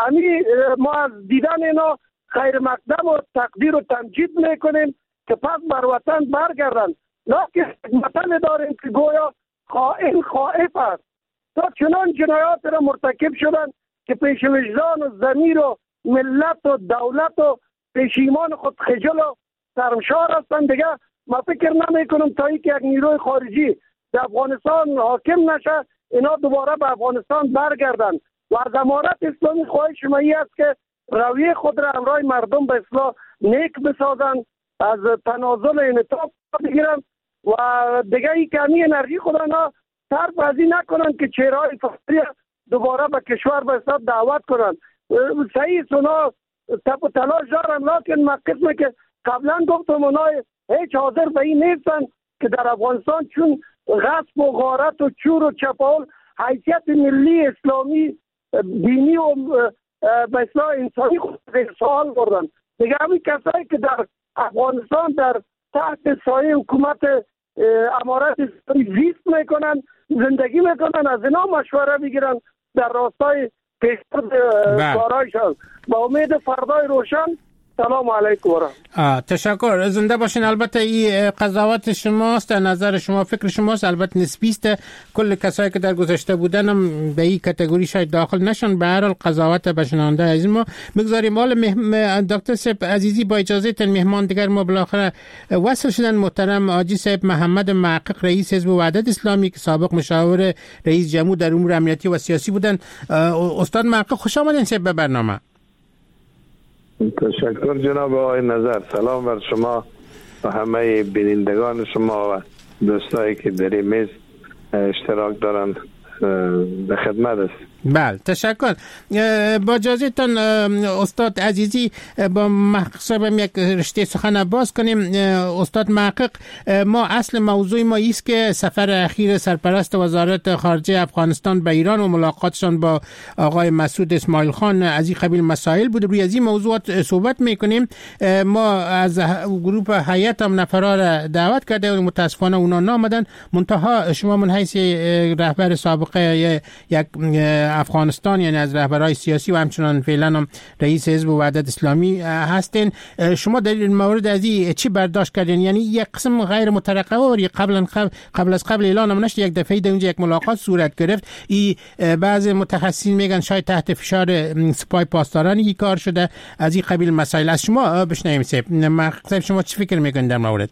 Speaker 10: ما از دیدن اینا خیر مقدم و تقدیر و تمجید میکنیم که پس بر وطن برگردن، لکن وطن داریم که گویا خائن خائف است. تا چنان جنایات را مرتکب شدن که پیش وجدان و ضمیر و ملت و دولت و پیش ایمان خود خجل و شرمسار هستند. دیگه ما فکر نمی کنم تا اینکه یک نیروی خارجی در افغانستان حاکم نشه اینا دوباره به افغانستان برگردن. و از امارت اسلامی خواهش ما این است که رویه خود را همراه مردم به اصلاح نیک بسازن، از تنازل انعطاف بگیرن و دیگه این کمی انرژی خود را صرف از این نکنن که چهرهای فقری دوباره به کشور به اصلاح دعوت کنن. صحیح اونا تپ و تلاش دارن، لکن من قسمه که قبلا گفتم اونا هیچ حاضر به این نیستن که در افغانستان چون غصب و غارت و چور و چپاول حیثیت ملی اسلامی دینی و به اصلاح انسانی خود سوال بردن. دیگه همین کسایی که در افغانستان در تحت سایه حکومت امارت اسلامی زیست میکنن، زندگی میکنن، از اینا مشوره بگیرن در راستای پیشبرد کارایشان. با امید فردای روشن. سلام علیکم و رحمت.
Speaker 4: تشکر، زنده باشین. البته این قضاوت شماست، در نظر شما، فکر شماست، البته نسبی است. کل کسایی که در گذشته بودن هم به این کاتگوری شاید داخل نشون. به هر حال قضاوت بشنونده از ما بگذاریم. حالا دکتر صاحب عزیزی با اجازه تن مهمان دیگر ما بالاخره وصل شدن. محترم حاجی صاحب محمد محقق رئیس حزب وحدت اسلامی که سابق مشاور رئیس جمهور در امور امنیتی و سیاسی بودن. استاد محقق خوش آمدین صاحب به برنامه.
Speaker 11: تشکر جناب آقای نظر. سلام بر شما و همه بینندگان شما و دوستایی که در این میز اشتراک دارند به خدمت است.
Speaker 4: بله تشکر. با اجازهتان استاد عزیزی با محقق یک رشته سخن باز کنیم. استاد محقق، ما اصل موضوع ما ایست که سفر اخیر سرپرست وزارت خارجه افغانستان به ایران و ملاقاتشان با آقای مسعود اسماعیل خان از این قبیل مسائل بود. روی از این موضوعات صحبت میکنیم. ما از گروه هیئت هم نفرا را دعوت کرده و متاسفانه اونا نامدن. منتها شما من حیث رهبر سابقه یک افغانستان، یعنی از رهبرای سیاسی و همچنان فعلا هم رئیس حزب وحدت اسلامی هستین، شما در این مورد از این چی برداشت کردین؟ یعنی یک قسم غیر مترقبه و قبل از اعلان هم نشد یک دفعه در اونجا یک ملاقات صورت گرفت. این بعض متخصصین میگن شاید تحت فشار سپاه پاسداران این کار شده. از این قبیل مسائل از شما بشنویم. صاحب شما چی فکر میکنید در مورد؟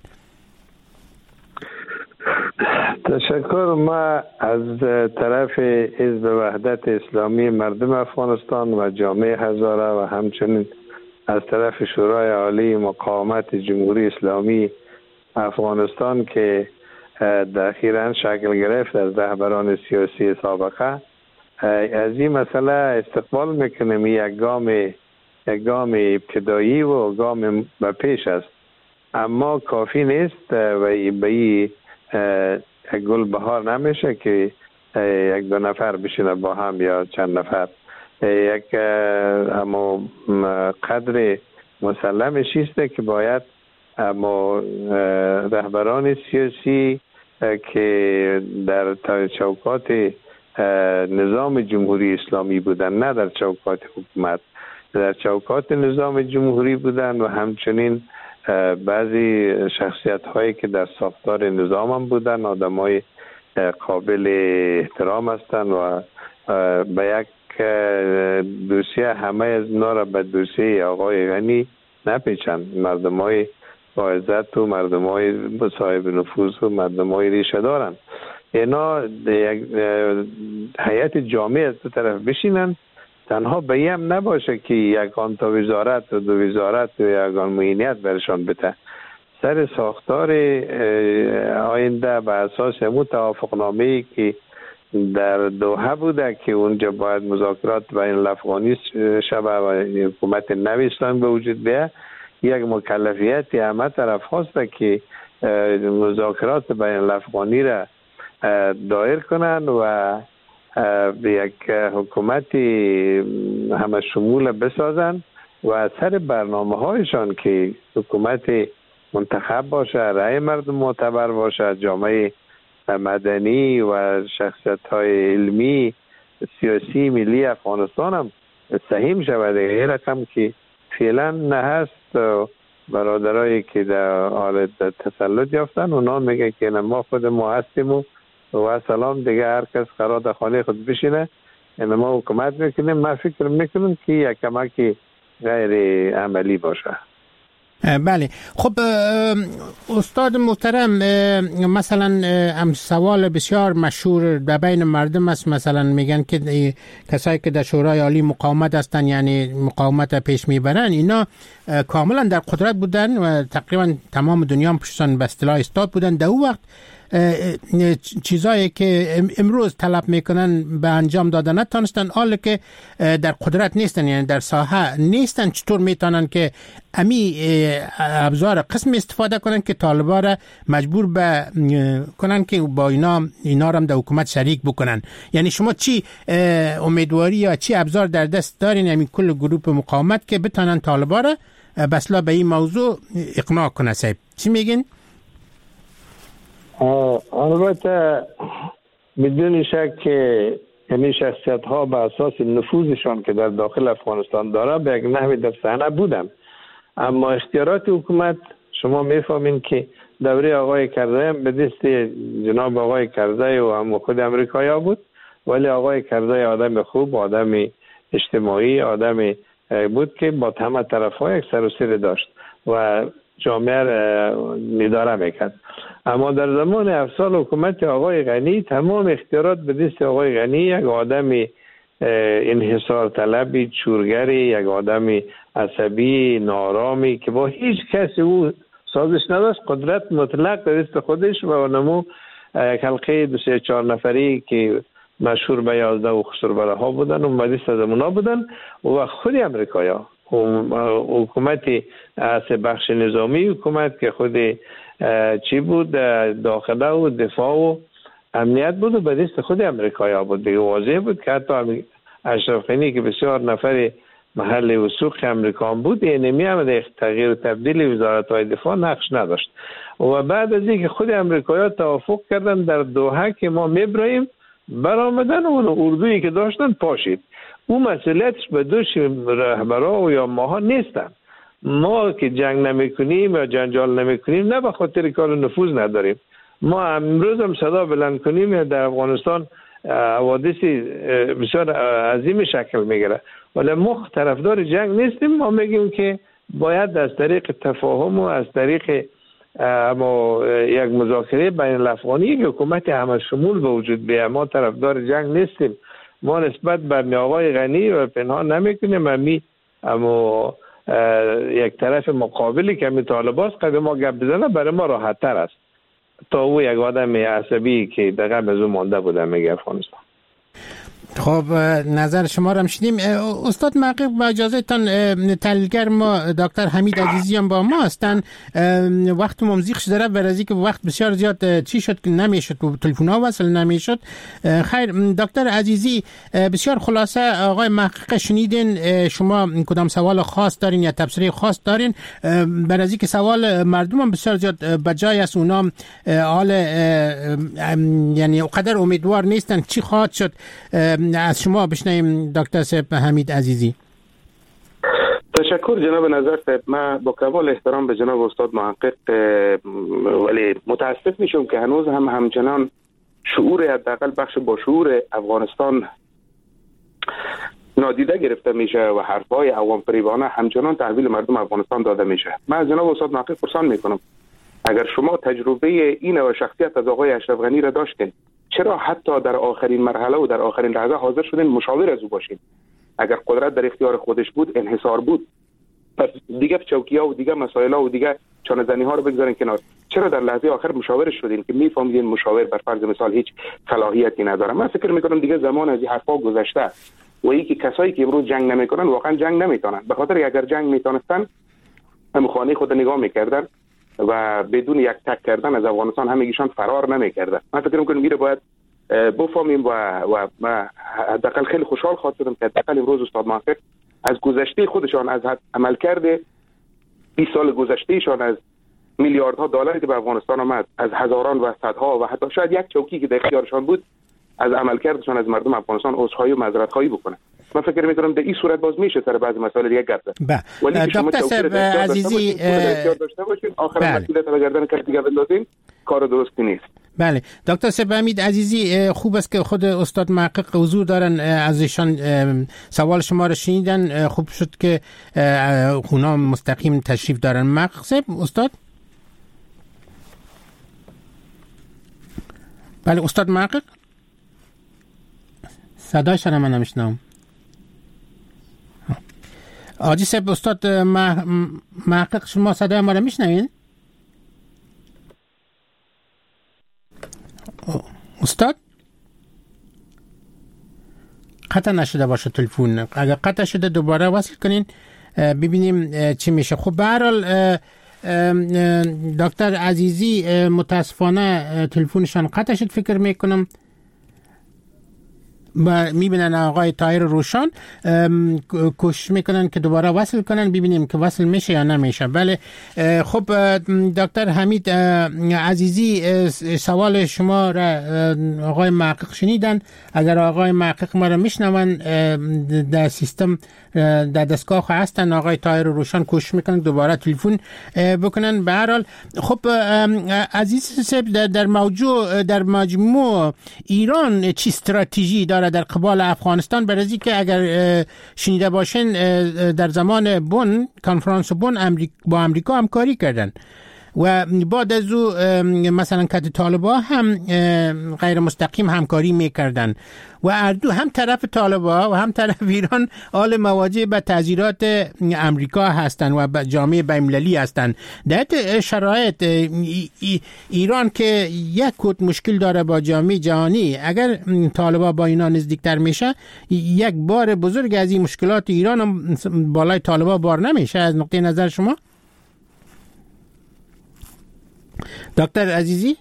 Speaker 11: تشکر. ما از طرف حزب وحدت اسلامی مردم افغانستان و جامعه هزاره و همچنین از طرف شورای عالی مقاومت جمهوری اسلامی افغانستان که اخیراً شکل گرفت از رهبران سیاسی سابقه، از این مسئله استقبال میکنیم. یک گام ابتدایی و گام به پیش است، اما کافی نیست و به گل بهار نمیشه که یک دو نفر بشینه با هم یا چند نفر. یک اما قدر مسلمش است که باید اما رهبران سیاسی که در چوکات نظام جمهوری اسلامی بودن، نه در چوکات حکومت، در چوکات نظام جمهوری بودن و همچنین بعضی شخصیت هایی که در ساختار نظام هم بودن، آدم های قابل احترام هستند و به یک دوسیه همه از اینا را به دوسیه آقای غنی نپیچند. مردم های با عزت و مردم های صاحب نفوذ و مردم های ریشه دارند. اینا یک هیئت جامعه از دو طرف بشینن، تنها به این هم نباشه که یکان تا وزارت و دو وزارت و یکان معینیت برشان بده. سر ساختار آینده به اساس همون توافقنامه‌ای که در دوحه بوده که اونجا باید مذاکرات بین الافغانی شبه و حکومت نو اسلام به وجود بیاد، یک مکلفیت همه طرف هست که مذاکرات بین الافغانی را دایر کنن و یک حکومت همه شمول بسازن و سر برنامه هایشان که حکومت منتخب باشه، رأی مردم معتبر باشه، جامعه مدنی و شخصیت های علمی سیاسی ملی افغانستان هم سهیم شود. این رقم که فعلا نه هست. برادرایی که در حال تسلط یافتن اونا میگه که ما خود ما هستیم و سلام دیگه هر کس قرار در خانه خود بشینه، ما حکومت میکنیم. من فکر میکنم که یک کمکی غیر عملی باشه.
Speaker 4: بله. خب استاد محترم، مثلا هم سوال بسیار مشهور در بین مردم است، مثلا میگن که کسایی که در شورای عالی مقاومت هستن، یعنی مقاومت پیش میبرن، اینا کاملا در قدرت بودن و تقریبا تمام دنیا پشتشان به اصطلاح استاد بودن. در اون وقت چیزایی که امروز طلب میکنن به انجام دادن نتونستن، حالا که در قدرت نیستن، یعنی در ساحه نیستن، چطور میتونن که امی ابزار قسم استفاده کنن که طالبا را مجبور به کنن که با اینا را در حکومت شریک بکنن؟ یعنی شما چی امیدواری یا چی ابزار در دست دارین، یعنی کل گروه مقاومت که بتونن طالبا را بسلا به این موضوع اقناع کنه؟ صاحب چی میگین؟
Speaker 11: البته بدون شک که یعنی شخصیت ها به اساس نفوذشان که در داخل افغانستان داره به یک نحوی در صحنه بودن، اما اختیارات حکومت شما میفهمین که دوره آقای کرزی هم به دست جناب آقای کرزی و هم خود امریکایی ها بود، ولی آقای کرزی آدم خوب، آدم اجتماعی، آدم بود که با همه طرف ها یک سر و سر داشت و جامعه نداره میکرد. اما در زمان 7 سال حکومت آقای غنی تمام اختیارات به دست آقای غنی، یک آدم انحصار طلبی، چورگری، یک آدم عصبی، نارامی که با هیچ کسی او سازش نداشت، قدرت مطلق در دست خودش و نمو یک حلقه 2-3-4 نفری که مشهور به 11 و خسربله ها بودن و مدیست از امونا بودن و خود امریکایی ها حکومت از بخش نظامی، حکومت که خود چی بود داخله و دفاع و امنیت بود و به دست خود امریکایی ها بود. دیگه واضح بود که حتی اشرف غنی که بسیار نفر محل وثوق امریکا بود، اینمی هم در تغییر و تبدیل وزارت های دفاع نقش نداشت. و بعد از اینکه خود امریکایی ها توافق کردن در دوحه که ما میبراییم، برآمدن اون اردویی که داشتن پاشید. اون مسئولیتش به دوش رهبرا و یا ماها نیستن. ما که جنگ نمیکنیم یا جنجال نمیکنیم نه به خاطر کار نفوذ نداریم. ما امروز هم صدا بلند کنیم در افغانستان حوادثی بسیار عظیم شکل میگیره، ولی ما طرفدار جنگ نیستیم. ما میگیم که باید از طریق تفاهم و از طریق اما یک مذاکره بین الافغانی یک حکومت همه شمول به وجود بیاید. ما طرفدار جنگ نیستیم. ما نسبت بر آقای غنی و پنهان نمیکنیم. اما یک طرف مقابلی که می طالباست قبل ما گپ بزنه برای ما راحت تر است تا او یک آدم عصبی که دقیقا از اون مانده بوده میگه افغانستان.
Speaker 4: خب نظر شما را شنیدیم. استاد معقوب با اجازهتان تحلیلگر ما دکتر حمید عزیزی هم با ما هستن. وقت ممزیق شده برای که وقت بسیار زیاد چی شد که نمیشد تلفن ها وصل نمیشد. خیر دکتر عزیزی، بسیار خلاصه آقای محقق شنیدین، شما کدام سوال خاص دارین یا تبصره خاص دارین؟ برای که سوال مردم هم بسیار زیاد بجای است، اونا حال یعنی اقدر امیدوار نیستن چی خواهد شد. از شما بشنویم دکتر صاحب حمید عزیزی.
Speaker 8: تشکر جناب نظر صاحب. من با کمال احترام به جناب استاد محقق، ولی متاسف میشم که هنوز هم همچنان شعور حداقل بخش با شعور افغانستان نادیده گرفته میشه و حرفهای عوام فریبانه همچنان تحویل مردم افغانستان داده میشه. من از جناب استاد محقق پرسان میکنم اگر شما تجربه این و شخصیت از آقای اشرف غنی را داشتین، چرا حتی در آخرین مرحله و در آخرین لحظه حاضر شدین مشاور از او باشین؟ اگر قدرت در اختیار خودش بود، انحصار بود، پس دیگه چوکی‌ها و دیگه مسائل‌ها و دیگه چانه‌زنی‌ها رو بگذارین کنار. چرا در لحظه آخر مشاور شدین که میفهمیدین مشاور بر فرض مثال هیچ صلاحیتی نداره؟ من فکر میکنم دیگه زمان از این حرفا گذشته و اینکه کسایی که امروز جنگ نمیکنن واقعا جنگ نمیتونن، به خاطر اگر جنگ میتونستن هم خانه خود نگاه میکردن و بدون یک تک کردن از افغانستان همگیشان فرار نمیکردن. من فکر میکنم میره باید بفهمیم و حداقل خیلی خوشحال خواستم که حداقل امروز استاد محقق از گذشته خودشان، از عملکرد 20 سال گذشتهشان، از میلیاردها دلاری که به افغانستان آمد، از هزاران و صدها و حتی شاید یک چوکی که در اختیارشان بود، از عملکردشان از مردم افغانستان عذرخواهی و معذرت‌خواهی بکنه. من فکر می‌کنم در این صورت باز میشه سر بعضی مسائل دیگه گپ زد.
Speaker 4: دکتر صاحب عزیزی
Speaker 8: داشته باشین آخر مسئولیت به گردن کسی دیگه بندازین، کار درستی نیست.
Speaker 4: بله دکتر صاحب حمید عزیزی، خوب است که خود استاد محقق حضور دارن، ازشان سوال شما را شنیدن. خوب شد که اونا مستقیم تشریف دارن. محقق استاد؟ بله استاد محقق، صدایشان من نمیشنم. آجی صاحب، استاد محقق شما صدای ما را میشنوین؟ استاد قطع نشده باشه تلفن، اگر قطع شده دوباره وصل کنین ببینیم چی میشه. خب به هر حال دکتر عزیزی متاسفانه تلفنشان قطع شد، فکر میکنم میبینن آقای طاهر روشان کوشش میکنن که دوباره وصل کنن، ببینیم که وصل میشه یا نمیشه. بله خب دکتر حمید عزیزی، سوال شما را آقای محقق شنیدن. اگر آقای محقق ما را میشنون در سیستم در دستگاه هستن، آقای طاهر روشان کوشش میکنن دوباره تلفن بکنن. به هر حال خب عزیز صاحب، در مجموع ایران چی استراتژی داره در قبال افغانستان؟ برای که اگر شنیده باشین در زمان بن، کنفرانس بن با امریکا همکاری کردن و بعد از او مثلا کت طالبا هم غیر مستقیم همکاری میکردن و اردو هم طرف طالبا و هم طرف ایران حال مواجه به تعذیرات امریکا هستند و جامعه بین‌المللی هستند. در شرایط ایران که یک کد مشکل داره با جامعه جهانی، اگر طالبا با اینا نزدیکتر میشه، یک بار بزرگ از این مشکلات ایران بالای طالبا بار نمیشه. از نقطه نظر شما دکتر عزیزی؟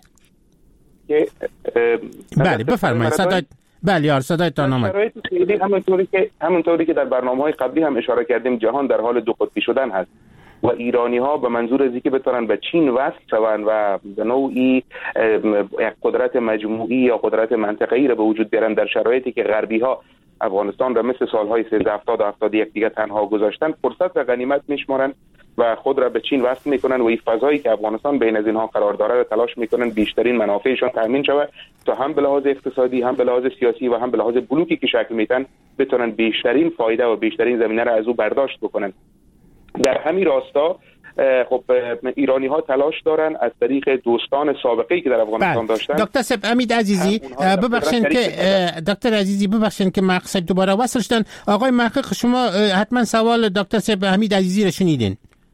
Speaker 8: بله
Speaker 4: بفرمایید. بله یار صدایتان آمد.
Speaker 8: همونطوری که در برنامه‌های قبلی هم اشاره کردیم، جهان در حال دو قطبی شدن هست و ایرانی‌ها به منظور از اینکه بتونن به چین وصل شوند و به نوعی قدرت مجموعی یا قدرت منطقه‌ای را به وجود بیارن در شرایطی که غربی‌ها افغانستان را مثل سالهای 1370 و 71 دیگه تنها گذاشتن، فرصت و غنیمت میشمارن و خود را به چین وصل میکنن و این فضایی که افغانستان بین از اینها قرار داره را تلاش میکنن بیشترین منافعشان تامین شود تا هم به لحاظ اقتصادی، هم به لحاظ سیاسی و هم به لحاظ بلوکی که شکل میدن بتونن بیشترین فایده و بیشترین زمینه را از او برداشت بکنن. در همین راستا خب ایرانی ها تلاش دارن از طریق دوستان سابقه‌ای که در افغانستان داشتن.
Speaker 4: دکتر صاحب حمید عزیزی ببخشید که مقصد دوباره وصل شدن. آقای محقق شما حتما سوال دکتر صاحب حمید عزیزی را شنیدین.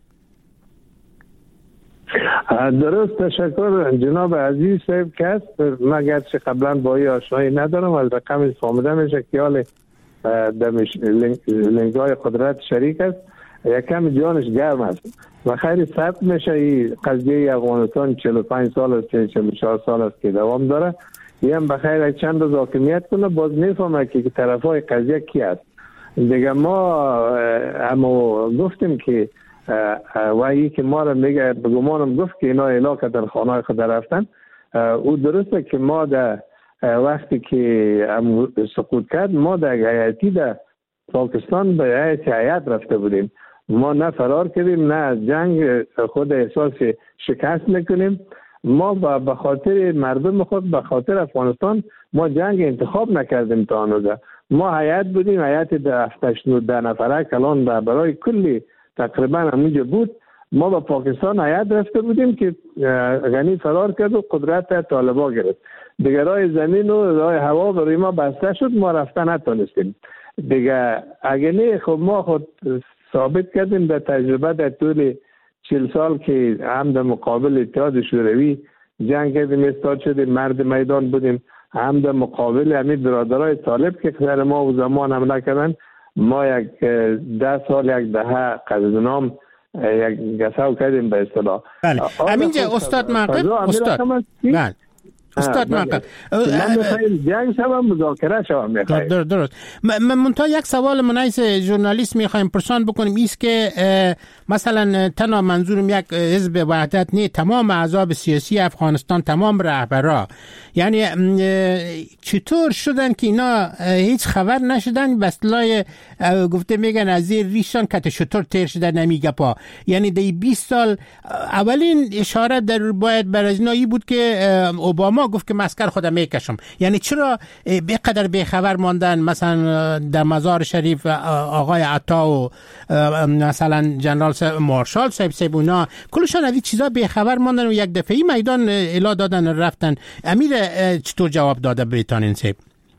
Speaker 11: درست، تشکر جناب عزیز صاحب که هست. مگر چه قبلا با این آشنایی ندارم، از رقم فهمیده میشه که حال در لنگای قدرت شریک است، یکم جانش گرم است و خیلی ثبت میشه. این قضیه افغانستان 45 سال است، 44 سال است که دوام داره. یه هم بخیر چند روز حاکمیت کنه، باز میفهمه که طرفای قضیه کی است دیگه. ما اما گفتیم که و ای که ما را میگه به گمانم گفت که اینا علاقه در خانه خود رفتن. او درسته که ما در وقتی که سقوط کرد، ما در هیئتی در پاکستان به هیئت رفته بودیم. ما نه فرار کردیم، نه از جنگ خود احساس شکست میکنیم. ما به خاطر مردم خود، به خاطر افغانستان ما جنگ انتخاب نکردیم تا هنوز. ما هیئت بودیم، هیئت 7-10 نفره کلان برای کلی تقریبا همونجا بود. ما با پاکستان هیئت رفته بودیم که غنی فرار کرد و قدرت طالبا گرفت دیگه. راه زمین و راه هوا برای ما بسته شد، ما رفتن نتونستیم دیگه. اگه نه خب ما خود ثابت کردیم در تجربه در طول 40 سال که هم در مقابل اتحاد شوروی جنگ کردیم، استاد شدیم، مرد میدان بودیم، هم در مقابل همین برادرای طالب که سر ما و زمان حمله کردن. ما یک 10 سال یک دهه قصدنام یک گساو کردیم به اصطلاح.
Speaker 4: بله همینجا استاد محقق استاد محقق
Speaker 11: من میخوایم جنگ شوم مذاکره شوم میخوایم.
Speaker 4: درست. منتها یک سوال منایس ژورنالیست میخوایم پرسان بکنیم ایست که مثلا تنها منظورم یک حزب وحدت نه، تمام احزاب سیاسی افغانستان، تمام رهبرا، یعنی چطور شدن که اینا هیچ خبر نشدن؟ به اصطلاح گفته میگن از زیر ریشان کت شطور تیر شده نمیگه پا. یعنی در 20 سال اولین اشاره در باید بر از اینایی بود که اوباما گفت که مسکر خودم میکشم. یعنی چرا بقدر بیخبر ماندن؟ مثلا در مزار شریف آقای عطا و مثلا جنرال مارشال صاحب اونا کلشان از این چیزا بیخبر ماندن و یک دفعی میدان اعلام دادن رفتن. امیر چطور جواب داده بریتانین صاحب؟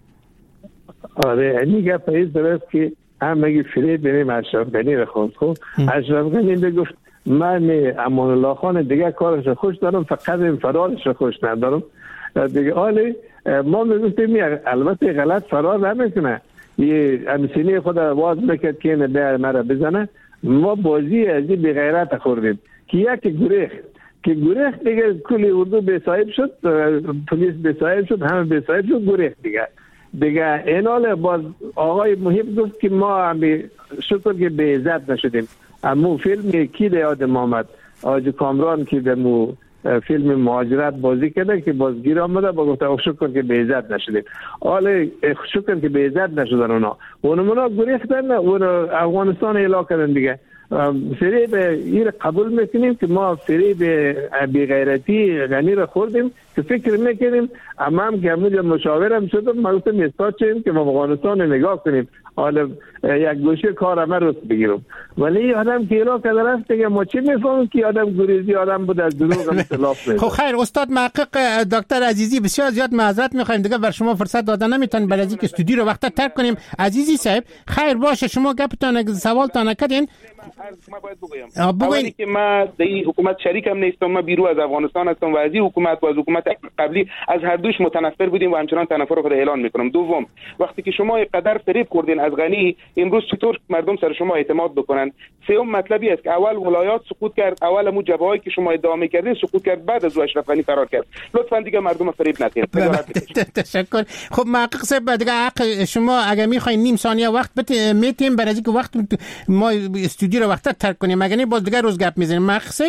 Speaker 11: آره این گپ ایست درست که هم میگه فریب بینیم اشرف غنی رو خود خوب. اشرف غنی بگفت من امان الله خان دیگه کارش خوش دارم، فقط این فرارش خوش ندارم دیگه. آلی ما میگفتیم البته غلط فرار نمیکنه، یه امسینی خود واز بکرد که اینه بیر مرا بزنه. ما بازی از این بغیرت خوردیم که یک گریخت دیگه کلی اردو بسایب شد، پلیس بسایب شد، همه بسایب شد، گریخت دیگه این حال باز آقای محیب گفت که ما شکر که به عزت نشدیم. امو فیلم کی ده یادم آمد، آج کامران که دمو فیلم مهاجرت بازی کرده که باز گیر آمده با گفته شکر که به عزت نشدیم. حالا شکر که به عزت نشدن اونا گریختن، اونا افغانستان اعلام کردن دیگه. فریب این قبول میکنیم که ما فریب بیغیرتی غنی رو خوردیم که فکر میکنیم هم که همونجا مشاورم شدم ما گفتم استاد چیم که ما افغانستان نگاه کنیم، حالا یک گوشه کار همه رست بگیرم. ولی آدم که ایلا که درست دیگه ما چی میفهمیم که آدم گریزی آدم بود از دروغ هم اختلاف میده.
Speaker 4: خب خیر استاد محقق دکتر عزیزی بسیار زیاد معذرت میخوایم دیگه بر شما فرصت دادن نمیتونیم برای اینکه استودیو رو وقت ترک کنیم. عزیزی صاحب خیر باشه شما گپتون سوالتون نکردین.
Speaker 8: ما باید بگویم اولی که ما در این حکومت شریکم نیستم، ما بیرو از افغانستان هستم و از این حکومت و از حکومت قبلی از هر دوش متنفر بودیم و همچنان تنفر خود اعلان میکنم. دوم وقتی که شما قدر فریب خوردین از غنی، امروز چطور مردم سر شما اعتماد بکنن؟ سوم مطلبی است که اول ولایات سقوط کرد، اول مو جبهه‌ای که شما ادعا می‌کردین سقوط کرد، بعد از اشرف غنی فرار کرد. لطفاً دیگه مردم فریب ندین.
Speaker 4: تشکر. خب محقق صاحب دیگه حق شما اگه می‌خواید نیم ثانیه وقت میتیم برای اینکه وقت ما استودیو رو وقت ترک کنیم، مگه نه باز دیگه روز گپ میزنیم. محقق صاحب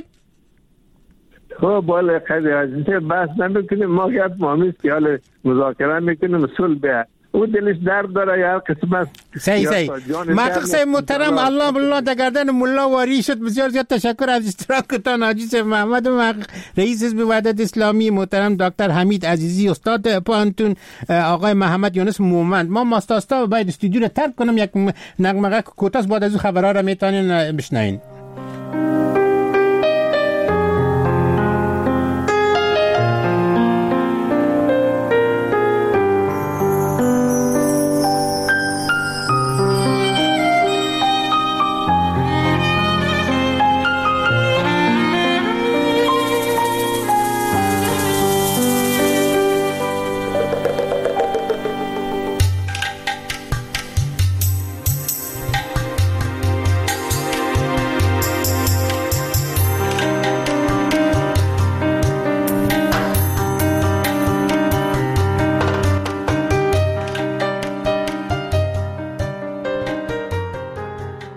Speaker 11: خب بالا خیلی عزیزه بحث نمیکنیم، ما گپ مامیست که حالا مذاکره میکنیم صلح به او دلش درد داره یا قسمت.
Speaker 4: صحیح محقق صاحب محترم الله بالله در گردن ملا واری شد. بسیار زیاد تشکر از اشتراکتان. حاجی صاحب محمد محقق، رئیس حزب وحدت اسلامی، محترم دکتر حمید عزیزی استاد پانتون، آقای محمد یونس مومند. ما ماستاستا باید استودیو رو ترک کنم، یک نغمه کوتاست بعد از خبرها رو میتونین بشنوین.